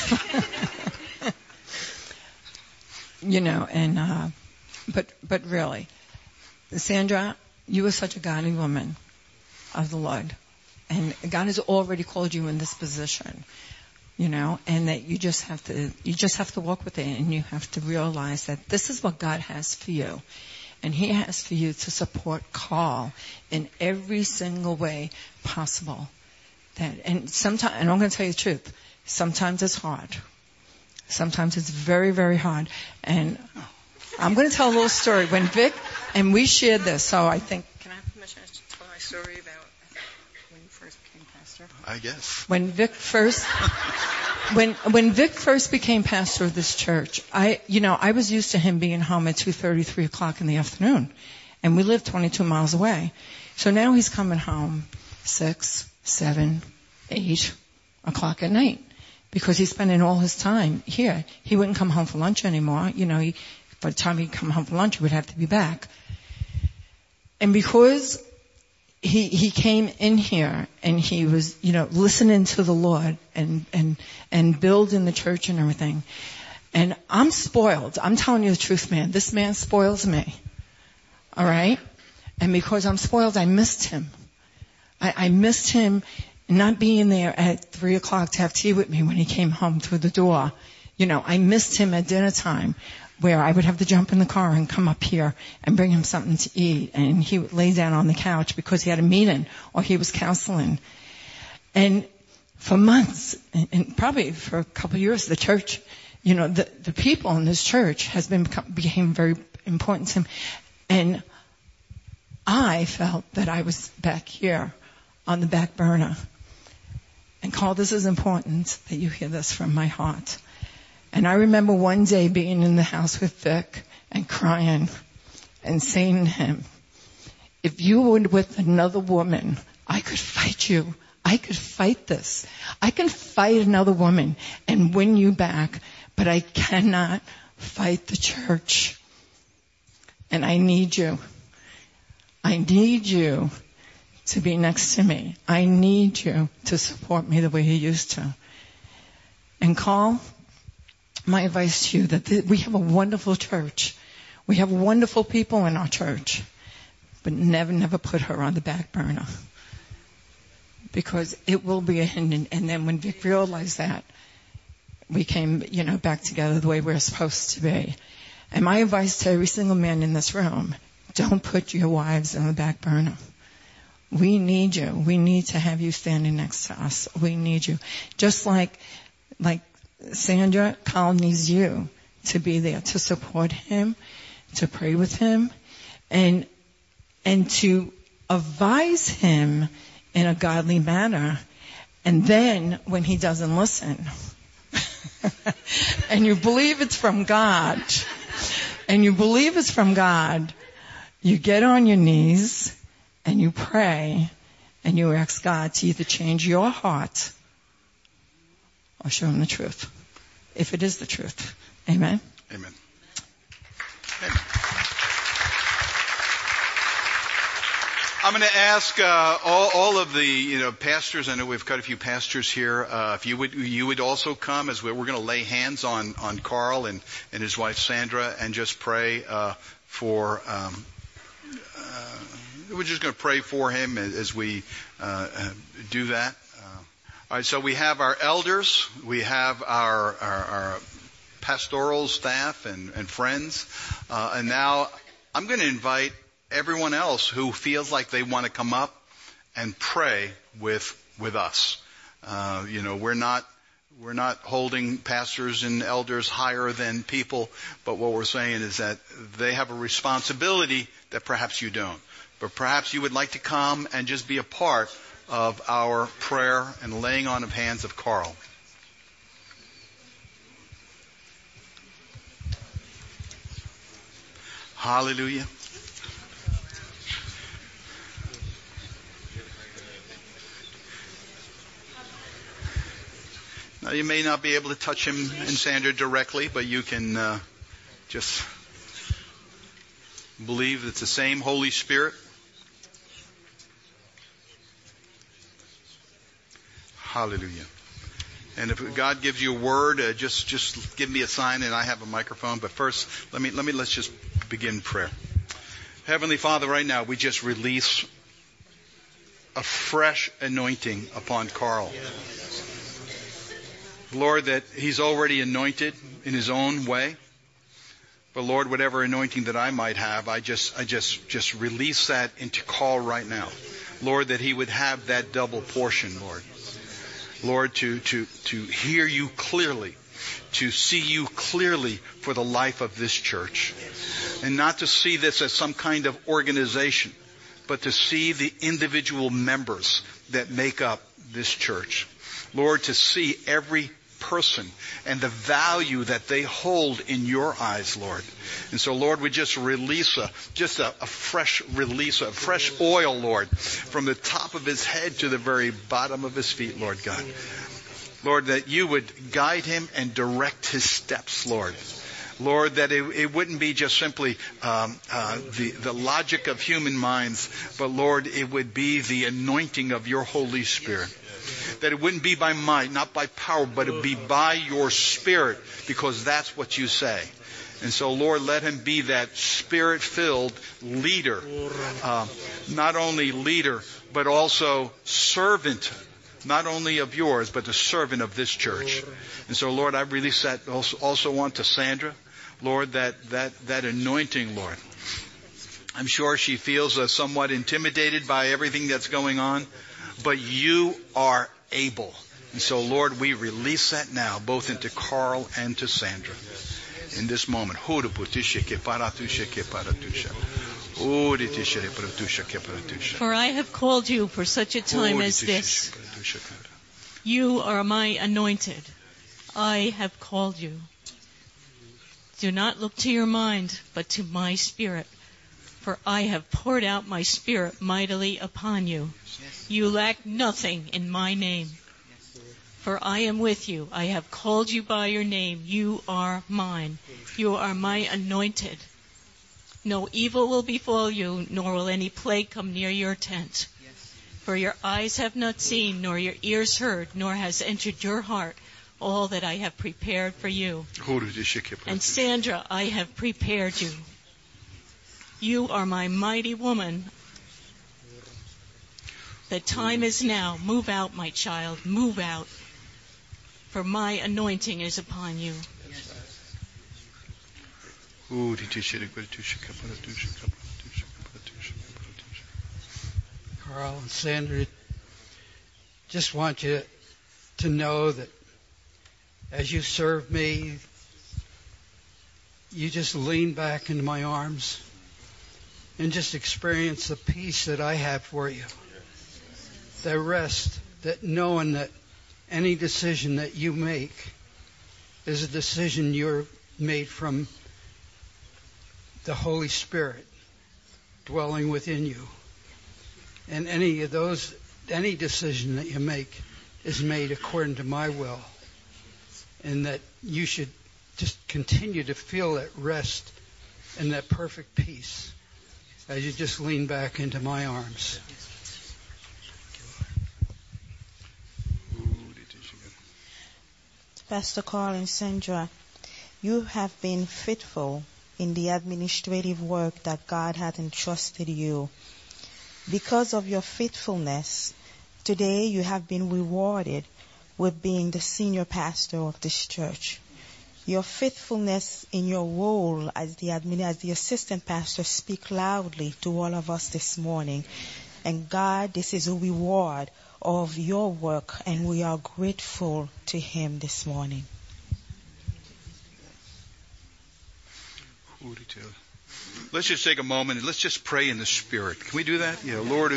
You know, and, uh, but, but really, Sandra, you are such a godly woman of the Lord. And God has already called you in this position, you know, and that you just have to, you just have to walk with it, and you have to realize that this is what God has for you. And He has for you to support Carl in every single way possible. That, and sometimes, and I'm going to tell you the truth, Sometimes it's hard. Sometimes it's very, very hard. And I'm going to tell a little story. When Vic, and we shared this, so I think, can I have permission to tell my story about when you first became pastor? I guess. When Vic first, when, when Vic first became pastor of this church, I, you know, I was used to him being home at two thirty, three o'clock in the afternoon. And we live twenty-two miles away. So now he's coming home six, seven, eight o'clock at night. Because he's spending all his time here. He wouldn't come home for lunch anymore. You know, he, by the time he'd come home for lunch, he would have to be back. And because he he came in here and he was, you know, listening to the Lord and and and building the church and everything. And I'm spoiled. I'm telling you the truth, man. This man spoils me. All right? And because I'm spoiled, I missed him. I, I missed him not being there at three o'clock to have tea with me when he came home through the door. You know, I missed him at dinner time where I would have to jump in the car and come up here and bring him something to eat. And he would lay down on the couch because he had a meeting or he was counseling. And for months, and, and probably for a couple of years, the church, you know, the, the people in this church has been became very important to him. And I felt that I was back here on the back burner. And Carl, this is important that you hear this from my heart. And I remember one day being in the house with Vic and crying and saying to him, if you were with another woman, I could fight you. I could fight this. I can fight another woman and win you back, but I cannot fight the church. And I need you. I need you to be next to me. I need you to support me the way you used to. And Carl, my advice to you that th- we have a wonderful church. We have wonderful people in our church. But never, never put her on the back burner. Because it will be a hindrance. And then when Vic realized that, we came, you know, back together the way we're supposed to be. And my advice to every single man in this room, don't put your wives on the back burner. We need you. We need to have you standing next to us. We need you. Just like, like Sandra, Carl needs you to be there to support him, to pray with him, and, and to advise him in a godly manner. And then when he doesn't listen, and you believe it's from God, and you believe it's from God, you get on your knees and you pray and you ask God to either change your heart or show him the truth. If it is the truth. Amen? Amen. Amen. I'm going to ask uh, all, all of the you know pastors. I know we've got a few pastors here. Uh, if you would you would also come as we're, we're going to lay hands on on Carl and, and his wife Sandra and just pray uh, for. Um, uh, we're just going to pray for him as, as we uh, do that. Uh, all right. So we have our elders. We have our our, our pastoral staff and, and friends. Uh, and now I'm going to invite everyone else who feels like they want to come up and pray with with us. Uh, you know, we're not we're not holding pastors and elders higher than people, but what we're saying is that they have a responsibility that perhaps you don't. But perhaps you would like to come and just be a part of our prayer and laying on of hands of Carl. Hallelujah. Now, you may not be able to touch him and Sandra directly, but you can uh, just believe it's the same Holy Spirit. Hallelujah. And if God gives you a word, uh, just just give me a sign, and I have a microphone. But first, let me let me let's just begin prayer. Heavenly Father, right now we just release a fresh anointing upon Carl. Lord, that he's already anointed in his own way. But Lord, whatever anointing that I might have, I just I just just release that into Carl right now. Lord, that he would have that double portion, Lord. Lord, to, to, to hear you clearly, to see you clearly for the life of this church. And not to see this as some kind of organization, but to see the individual members that make up this church. Lord, to see every person and the value that they hold in your eyes, Lord. And so, Lord, we just release a, just a, a fresh release, a fresh oil, Lord, from the top of his head to the very bottom of his feet, Lord God. Lord, that you would guide him and direct his steps, Lord. Lord, that it, it wouldn't be just simply um, uh, the, the logic of human minds, but Lord, it would be the anointing of your Holy Spirit. That it wouldn't be by might, not by power, but it would be by your Spirit, because that's what you say. And so, Lord, let him be that Spirit-filled leader, uh, not only leader, but also servant, not only of yours, but the servant of this church. And so, Lord, I release that also, also on to Sandra. Lord, that, that, that anointing, Lord. I'm sure she feels uh, somewhat intimidated by everything that's going on, but you are able. And so, Lord, we release that now, both into Carl and to Sandra in this moment. For I have called you for such a time as this. You are my anointed. I have called you. Do not look to your mind, but to my Spirit. For I have poured out my Spirit mightily upon you. You lack nothing in my name. For I am with you. I have called you by your name. You are mine. You are my anointed. No evil will befall you, nor will any plague come near your tent. For your eyes have not seen, nor your ears heard, nor has entered your heart all that I have prepared for you. And Sandra, I have prepared you. You are my mighty woman. The time is now. Move out, my child. Move out. For my anointing is upon you. Carl and Sandra, just want you to know that as you serve me, you just lean back into my arms and just experience the peace that I have for you. The rest, that knowing that any decision that you make is a decision you're made from the Holy Spirit dwelling within you. And any of those, any decision that you make is made according to my will. And that you should just continue to feel that rest and that perfect peace as you just lean back into my arms. Pastor Carl and Sandra, you have been faithful in the administrative work that God had entrusted you. Because of your faithfulness, today you have been rewarded with being the senior pastor of this church. Your faithfulness in your role as the admin, as the assistant pastor speak loudly to all of us this morning. And God, this is a reward of your work, and we are grateful to Him this morning. Let's just take a moment and let's just pray in the Spirit. Can we do that? Yeah, Lord.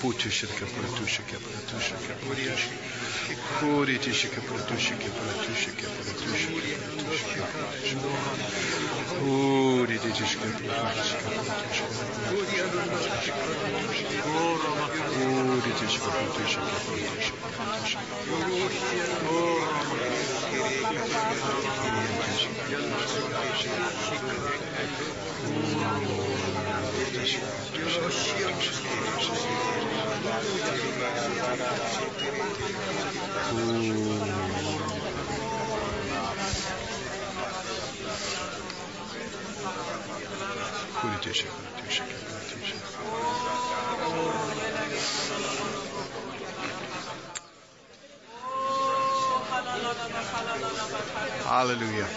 Hallelujah.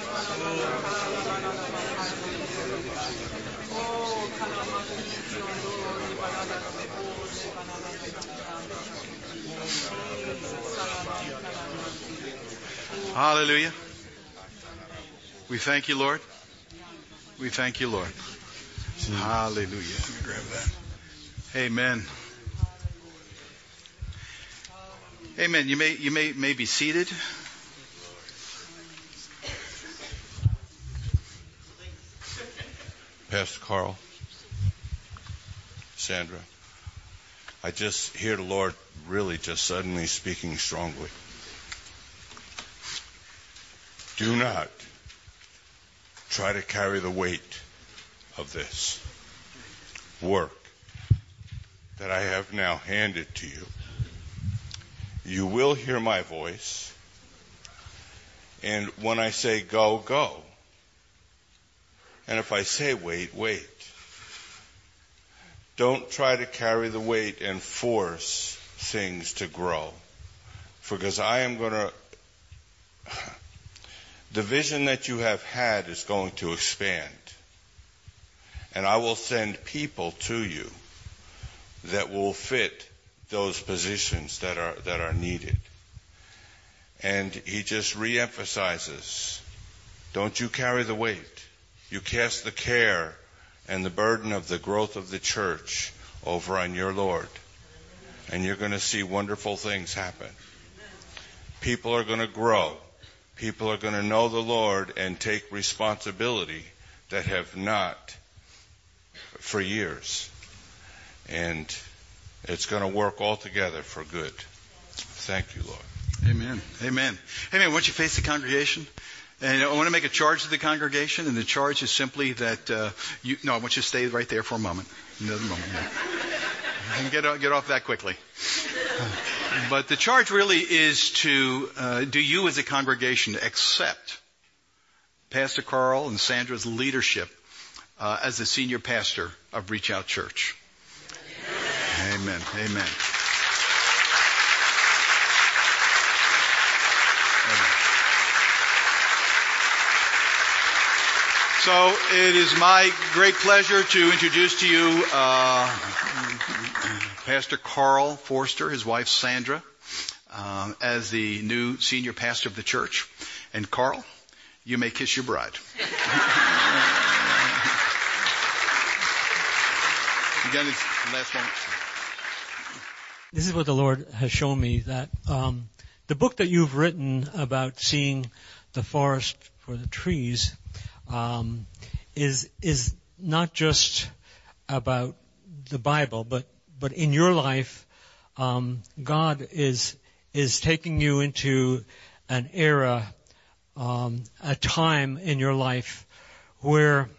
Hallelujah. We thank you, Lord. We thank you, Lord. Hallelujah. Let me grab that. Amen. Amen. You may you may may be seated. Pastor Carl, Sandra, I just hear the Lord really just suddenly speaking strongly. Do not try to carry the weight of this work that I have now handed to you. You will hear my voice, and when I say go, go. And if I say wait, wait. Don't try to carry the weight and force things to grow. Because I am going to, the vision that you have had is going to expand. And I will send people to you that will fit those positions that are, that are needed. And he just reemphasizes, don't you carry the weight. You cast the care and the burden of the growth of the church over on your Lord. And you're going to see wonderful things happen. People are going to grow. People are going to know the Lord and take responsibility that have not for years. And it's going to work all together for good. Thank you, Lord. Amen. Amen. Amen. Once you face the congregation, and I want to make a charge to the congregation, and the charge is simply that uh, you. No, I want you to stay right there for a moment. Another moment. Yeah. And get get off that quickly. But the charge really is to uh, do you as a congregation accept Pastor Carl and Sandra's leadership uh, as the senior pastor of Reach Out Church. Amen. Amen. So it is my great pleasure to introduce to you uh, Pastor Carl Forster, his wife Sandra, uh, as the new senior pastor of the church. And Carl, you may kiss your bride. You got his last moment. This is what the Lord has shown me, that um, the book that you've written about seeing the forest for the trees um, is is not just about the Bible, but but in your life, um, God is is taking you into an era, um, a time in your life where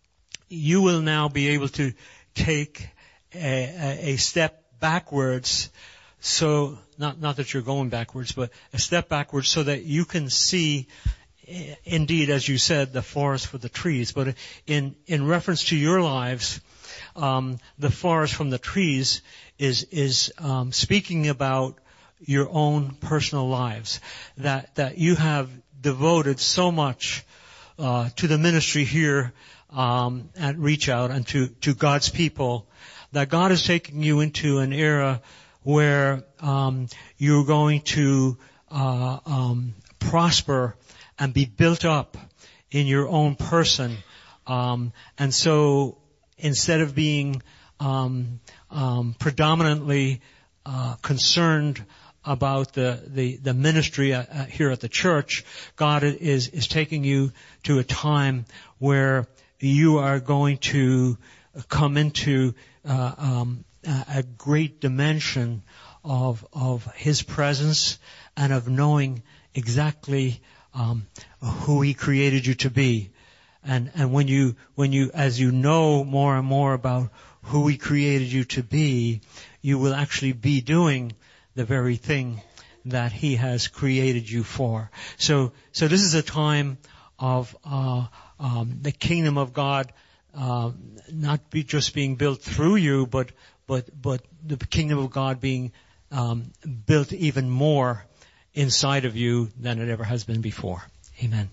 you will now be able to take a, a, a step backwards, so not not that you're going backwards, but a step backwards so that you can see, indeed, as you said, the forest for the trees. But in in reference to your lives, um, the forest from the trees is is um, speaking about your own personal lives, that that you have devoted so much uh, to the ministry here um, at Reach Out and to to God's people, that God is taking you into an era where um, you're going to uh, um, prosper and be built up in your own person. Um, and so instead of being um, um, predominantly uh, concerned about the, the, the ministry uh, uh, here at the church, God is, is taking you to a time where you are going to come into uh, um, a, a great dimension of of His presence and of knowing exactly um, who He created you to be. And and when you when you as you know more and more about who He created you to be, you will actually be doing the very thing that He has created you for. So so this is a time of uh, um, the kingdom of God. Uh, not be just being built through you, but but but the kingdom of God being um, built even more inside of you than it ever has been before. Amen.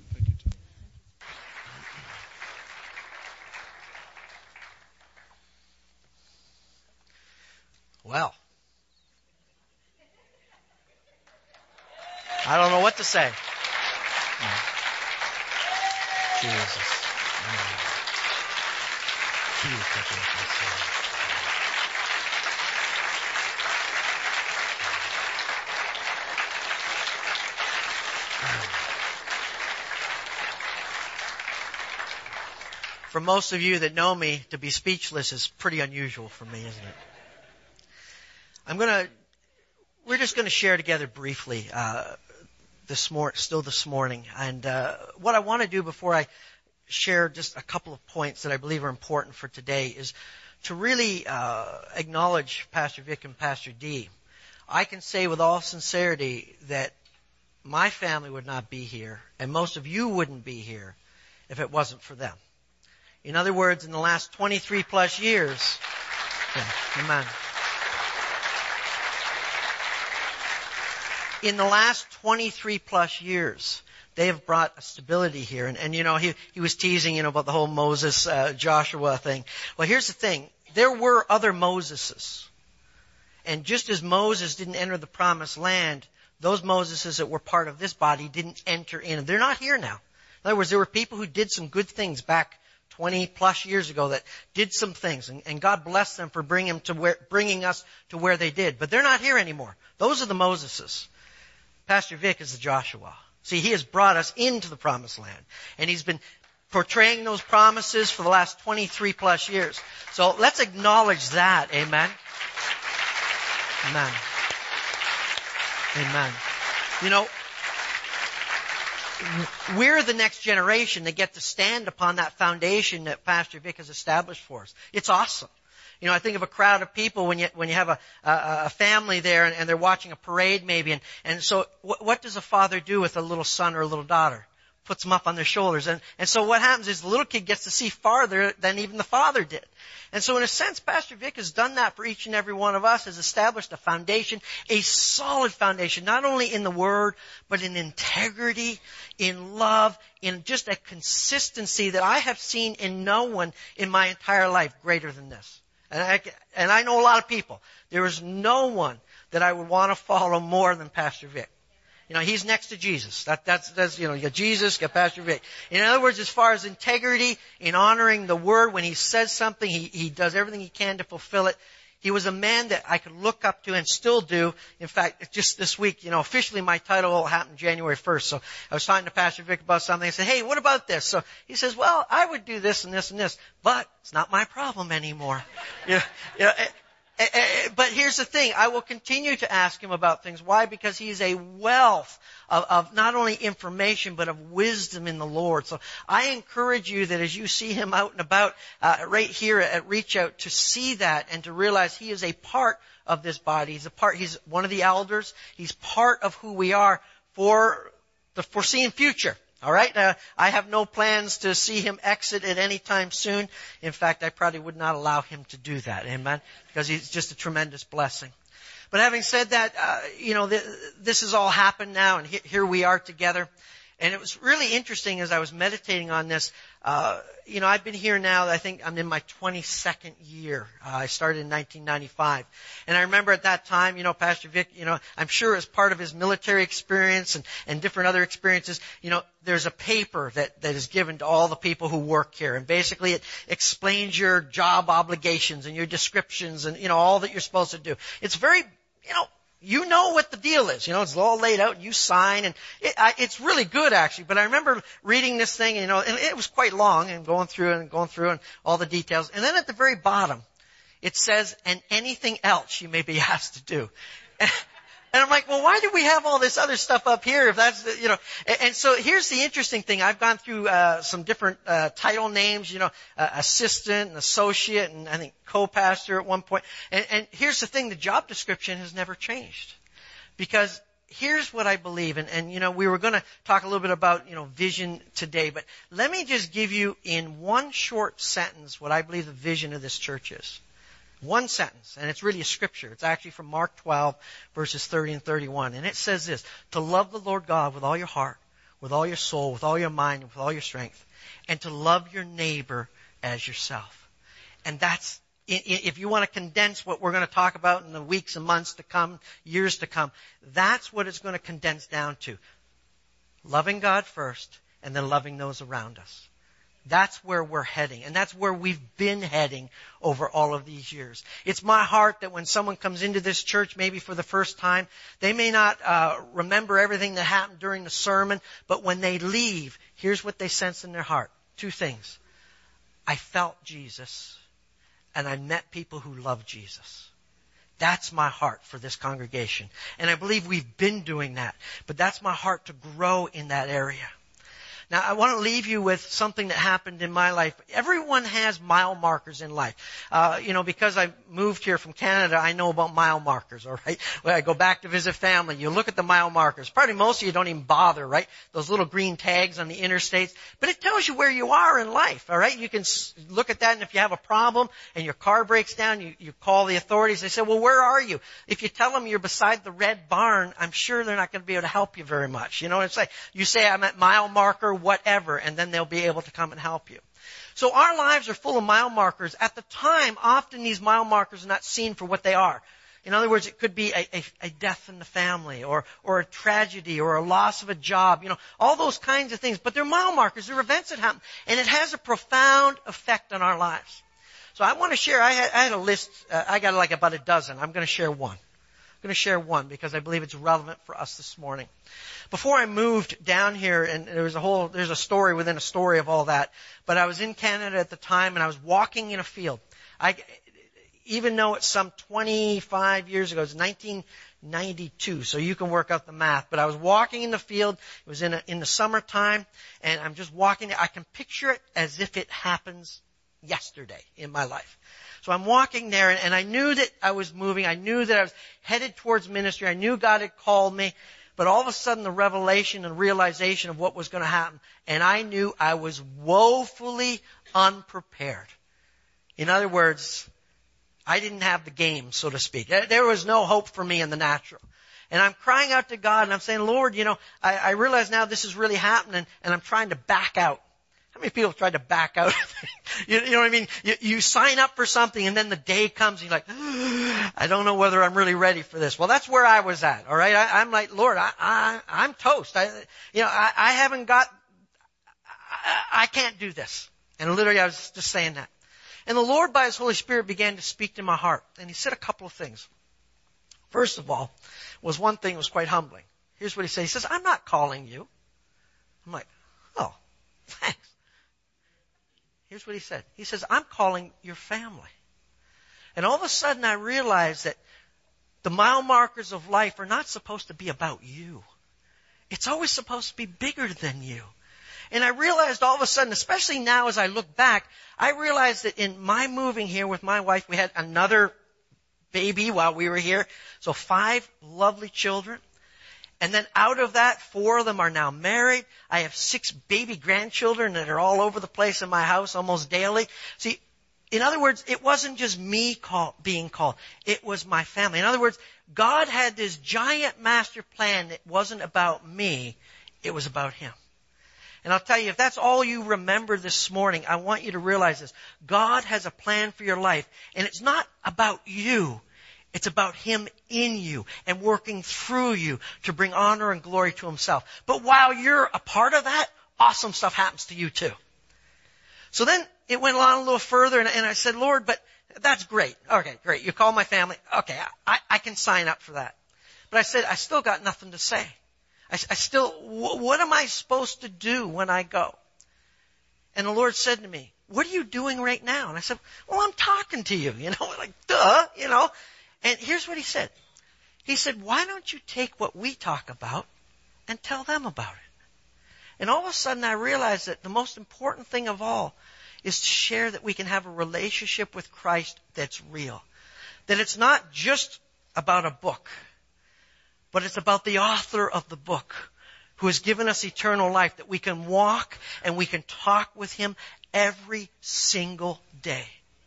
Well, I don't know what to say. Jesus. For most of you that know me, to be speechless is pretty unusual for me, isn't it? I'm gonna, we're just gonna share together briefly, uh, this mor- still this morning. And, uh, what I want to do before I share just a couple of points that I believe are important for today is to really, uh, acknowledge Pastor Vic and Pastor D. I can say with all sincerity that my family would not be here, and most of you wouldn't be here if it wasn't for them. In other words, in the last twenty-three plus years, yeah, amen. In the last twenty-three plus years, they have brought a stability here. And, and you know, he, he was teasing, you know, about the whole Moses, uh, Joshua thing. Well, here's the thing. There were other Moseses. And just as Moses didn't enter the promised land, those Moseses that were part of this body didn't enter in. They're not here now. In other words, there were people who did some good things back twenty plus years ago that did some things, and, and God blessed them for bringing them to where, bringing us to where they did. But they're not here anymore. Those are the Moseses. Pastor Vic is the Joshua. See, he has brought us into the promised land, and he's been portraying those promises for the last twenty-three plus years. So let's acknowledge that. Amen. Amen. Amen. You know, we're the next generation that get to stand upon that foundation that Pastor Vic has established for us. It's awesome. You know, I think of a crowd of people when you when you have a a, a family there and, and they're watching a parade maybe, and and so what, what does a father do with a little son or a little daughter? Puts them up on their shoulders, and and so what happens is the little kid gets to see farther than even the father did. And so in a sense, Pastor Vic has done that for each and every one of us, has established a foundation, a solid foundation, not only in the Word, but in integrity, in love, in just a consistency that I have seen in no one in my entire life greater than this. And I, and I know a lot of people. There is no one that I would want to follow more than Pastor Vic. You know, he's next to Jesus. That, that's, that's, you know, you got Jesus, you got Pastor Vic. In other words, as far as integrity, in honoring the Word, when he says something, he, he does everything he can to fulfill it. He was a man that I could look up to and still do. In fact, just this week, you know, officially my title happened January first. So I was talking to Pastor Vic about something. I said, hey, what about this? So he says, well, I would do this and this and this, but it's not my problem anymore. you know, you know, but here's the thing. I will continue to ask him about things. Why? Because he's a wealth of, of not only information, but of wisdom in the Lord. So I encourage you that as you see him out and about, uh, right here at Reach Out, to see that and to realize he is a part of this body. He's a part, he's one of the elders. He's part of who we are for the foreseen future. All right? Uh, I have no plans to see him exit at any time soon. In fact, I probably would not allow him to do that. Amen? Because he's just a tremendous blessing. But having said that, uh, you know, th- this has all happened now, and he- here we are together. And it was really interesting as I was meditating on this. Uh, you know, I've been here now, I think I'm in my twenty-second year. Uh, I started in nineteen ninety-five. And I remember at that time, you know, Pastor Vic, you know, I'm sure as part of his military experience and, and different other experiences, you know, there's a paper that, that is given to all the people who work here. And basically it explains your job obligations and your descriptions and, you know, all that you're supposed to do. It's very, you know, you know what the deal is. You know, it's all laid out and you sign, and it, I, it's really good actually. But I remember reading this thing, you know, and it was quite long and going through and going through and all the details. And then at the very bottom, it says, and anything else you may be asked to do. And, and I'm like, well, why do we have all this other stuff up here if that's, the, you know, and, and so here's the interesting thing. I've gone through, uh, some different, uh, title names, you know, uh, assistant and associate and I think co-pastor at one point. And, and here's the thing. The job description has never changed because here's what I believe. And, and, you know, we were going to talk a little bit about, you know, vision today, but let me just give you in one short sentence what I believe the vision of this church is. One sentence, and it's really a scripture. It's actually from Mark twelve, verses thirty and thirty-one. And it says this, to love the Lord God with all your heart, with all your soul, with all your mind, and with all your strength, and to love your neighbor as yourself. And that's, if you want to condense what we're going to talk about in the weeks and months to come, years to come, that's what it's going to condense down to. Loving God first, and then loving those around us. That's where we're heading, and that's where we've been heading over all of these years. It's my heart that when someone comes into this church, maybe for the first time, they may not uh, remember everything that happened during the sermon, but when they leave, here's what they sense in their heart. Two things. I felt Jesus, and I met people who love Jesus. That's my heart for this congregation. And I believe we've been doing that, but that's my heart to grow in that area. Now, I want to leave you with something that happened in my life. Everyone has mile markers in life. Uh, you know, because I moved here from Canada, I know about mile markers, all right? When I go back to visit family, you look at the mile markers. Probably most of you don't even bother, right? Those little green tags on the interstates. But it tells you where you are in life, all right? You can look at that, and if you have a problem and your car breaks down, you, you call the authorities. They say, well, where are you? If you tell them you're beside the red barn, I'm sure they're not going to be able to help you very much. You know, it's like you say, I'm at mile marker whatever, and then they'll be able to come and help you. So our lives are full of mile markers. At the time, often these mile markers are not seen for what they are. In other words, it could be a, a, a death in the family, or, or a tragedy, or a loss of a job, you know, all those kinds of things. But they're mile markers. They're events that happen. And it has a profound effect on our lives. So I want to share, I had, I had a list, uh, I got like about a dozen. I'm going to share one. I'm going to share one because I believe it's relevant for us this morning. Before I moved down here, and there was a whole, there's a story within a story of all that, but I was in Canada at the time, and I was walking in a field. I, even though it's some twenty-five years ago, it's nineteen ninety-two, so you can work out the math, but I was walking in the field. It was in a, in the summertime, and I'm just walking. I can picture it as if it happens yesterday in my life. So I'm walking there, and I knew that I was moving. I knew that I was headed towards ministry. I knew God had called me. But all of a sudden, the revelation and realization of what was going to happen, and I knew I was woefully unprepared. In other words, I didn't have the game, so to speak. There was no hope for me in the natural. And I'm crying out to God, and I'm saying, Lord, you know, I, I realize now this is really happening, and I'm trying to back out. How many people have tried to back out? you, you know what I mean? You, you sign up for something, and then the day comes, and you're like, I don't know whether I'm really ready for this. Well, that's where I was at, all right? I, I'm like, Lord, I, I, I'm toast. I, you know, I, I haven't got, I, I can't do this. And literally, I was just saying that. And the Lord, by His Holy Spirit, began to speak to my heart. And He said a couple of things. First of all, was one thing that was quite humbling. Here's what He said. He says, I'm not calling you. I'm like, oh, thanks. Here's what He said. He says, I'm calling your family. And all of a sudden I realized that the mile markers of life are not supposed to be about you. It's always supposed to be bigger than you. And I realized all of a sudden, especially now as I look back, I realized that in my moving here with my wife, we had another baby while we were here. So five lovely children. And then out of that, four of them are now married. I have six baby grandchildren that are all over the place in my house almost daily. See, in other words, it wasn't just me call, being called. It was my family. In other words, God had this giant master plan that wasn't about me. It was about Him. And I'll tell you, if that's all you remember this morning, I want you to realize this. God has a plan for your life, and it's not about you. It's about Him in you and working through you to bring honor and glory to Himself. But while you're a part of that, awesome stuff happens to you too. So then it went on a little further, and, and I said, Lord, but that's great. Okay, great. You call my family. Okay, I, I can sign up for that. But I said, I still got nothing to say. I, I still, what am I supposed to do when I go? And the Lord said to me, what are you doing right now? And I said, well, I'm talking to you, you know, like, duh, you know. And here's what He said. He said, why don't you take what we talk about and tell them about it? And all of a sudden I realized that the most important thing of all is to share that we can have a relationship with Christ that's real. That it's not just about a book, but it's about the author of the book who has given us eternal life, that we can walk and we can talk with Him every single day.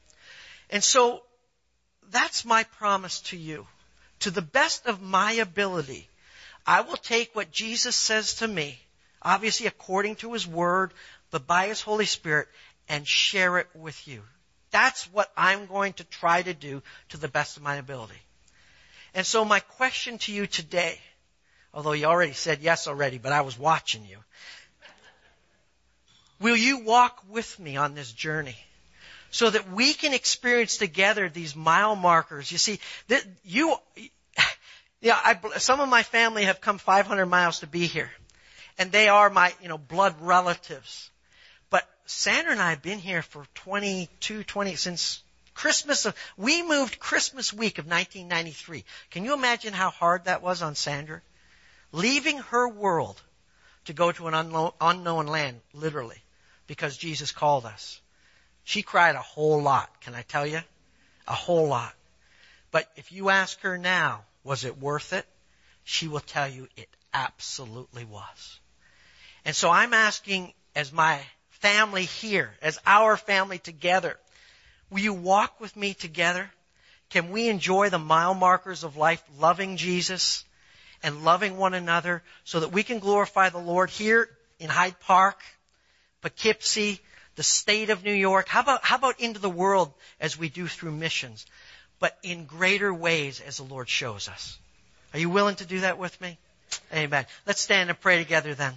And so that's my promise to you. To the best of my ability, I will take what Jesus says to me, obviously according to His Word, but by His Holy Spirit, and share it with you. That's what I'm going to try to do to the best of my ability. And so my question to you today, although you already said yes already, but I was watching you. Will you walk with me on this journey so that we can experience together these mile markers? You see, that you, yeah, I, some of my family have come five hundred miles to be here, and they are my, you know, blood relatives. But Sandra and I have been here for twenty-two, twenty, since Christmas. Of, we moved Christmas week of nineteen ninety-three. Can you imagine how hard that was on Sandra? Leaving her world to go to an unknown, unknown land, literally, because Jesus called us. She cried a whole lot, can I tell you? A whole lot. But if you ask her now, was it worth it? She will tell you it absolutely was. And so I'm asking, as my family here, as our family together, will you walk with me together? Can we enjoy the mile markers of life, loving Jesus and loving one another, so that we can glorify the Lord here in Hyde Park, Poughkeepsie, the state of New York? How about, how about into the world as we do through missions, but in greater ways as the Lord shows us? Are you willing to do that with me? Amen. Let's stand and pray together then.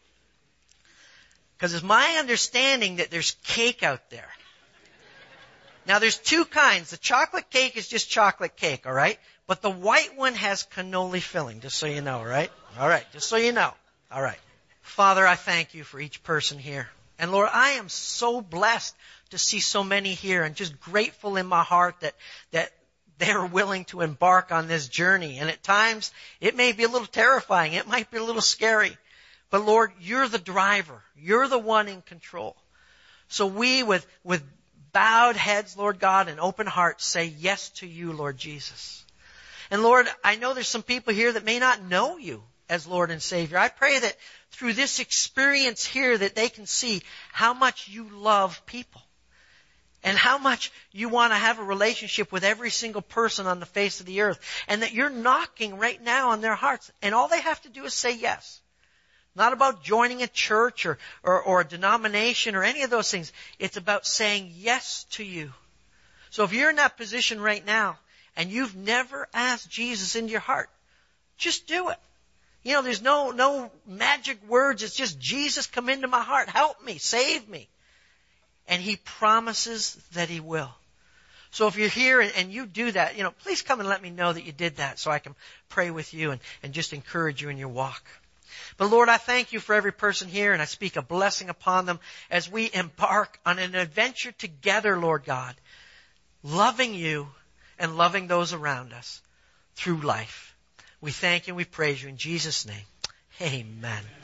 Because it's my understanding that there's cake out there. Now there's two kinds. The chocolate cake is just chocolate cake, all right? But the white one has cannoli filling, just so you know, all right? All right, just so you know. All right. Father, I thank you for each person here. And Lord, I am so blessed to see so many here, and just grateful in my heart that, that they're willing to embark on this journey. And at times, it may be a little terrifying. It might be a little scary. But Lord, you're the driver. You're the one in control. So we, with, with bowed heads, Lord God, and open hearts, say yes to you, Lord Jesus. And Lord, I know there's some people here that may not know you as Lord and Savior. I pray that through this experience here that they can see how much you love people and how much you want to have a relationship with every single person on the face of the earth, and that you're knocking right now on their hearts, and all they have to do is say yes. Not about joining a church or, or, or a denomination or any of those things. It's about saying yes to you. So if you're in that position right now and you've never asked Jesus into your heart, just do it. You know, there's no, no magic words. It's just, Jesus, come into my heart. Help me. Save me. And He promises that He will. So if you're here and, and you do that, you know, please come and let me know that you did that so I can pray with you and, and just encourage you in your walk. But Lord, I thank you for every person here, and I speak a blessing upon them as we embark on an adventure together, Lord God, loving you and loving those around us through life. We thank you and we praise you in Jesus' name. Amen.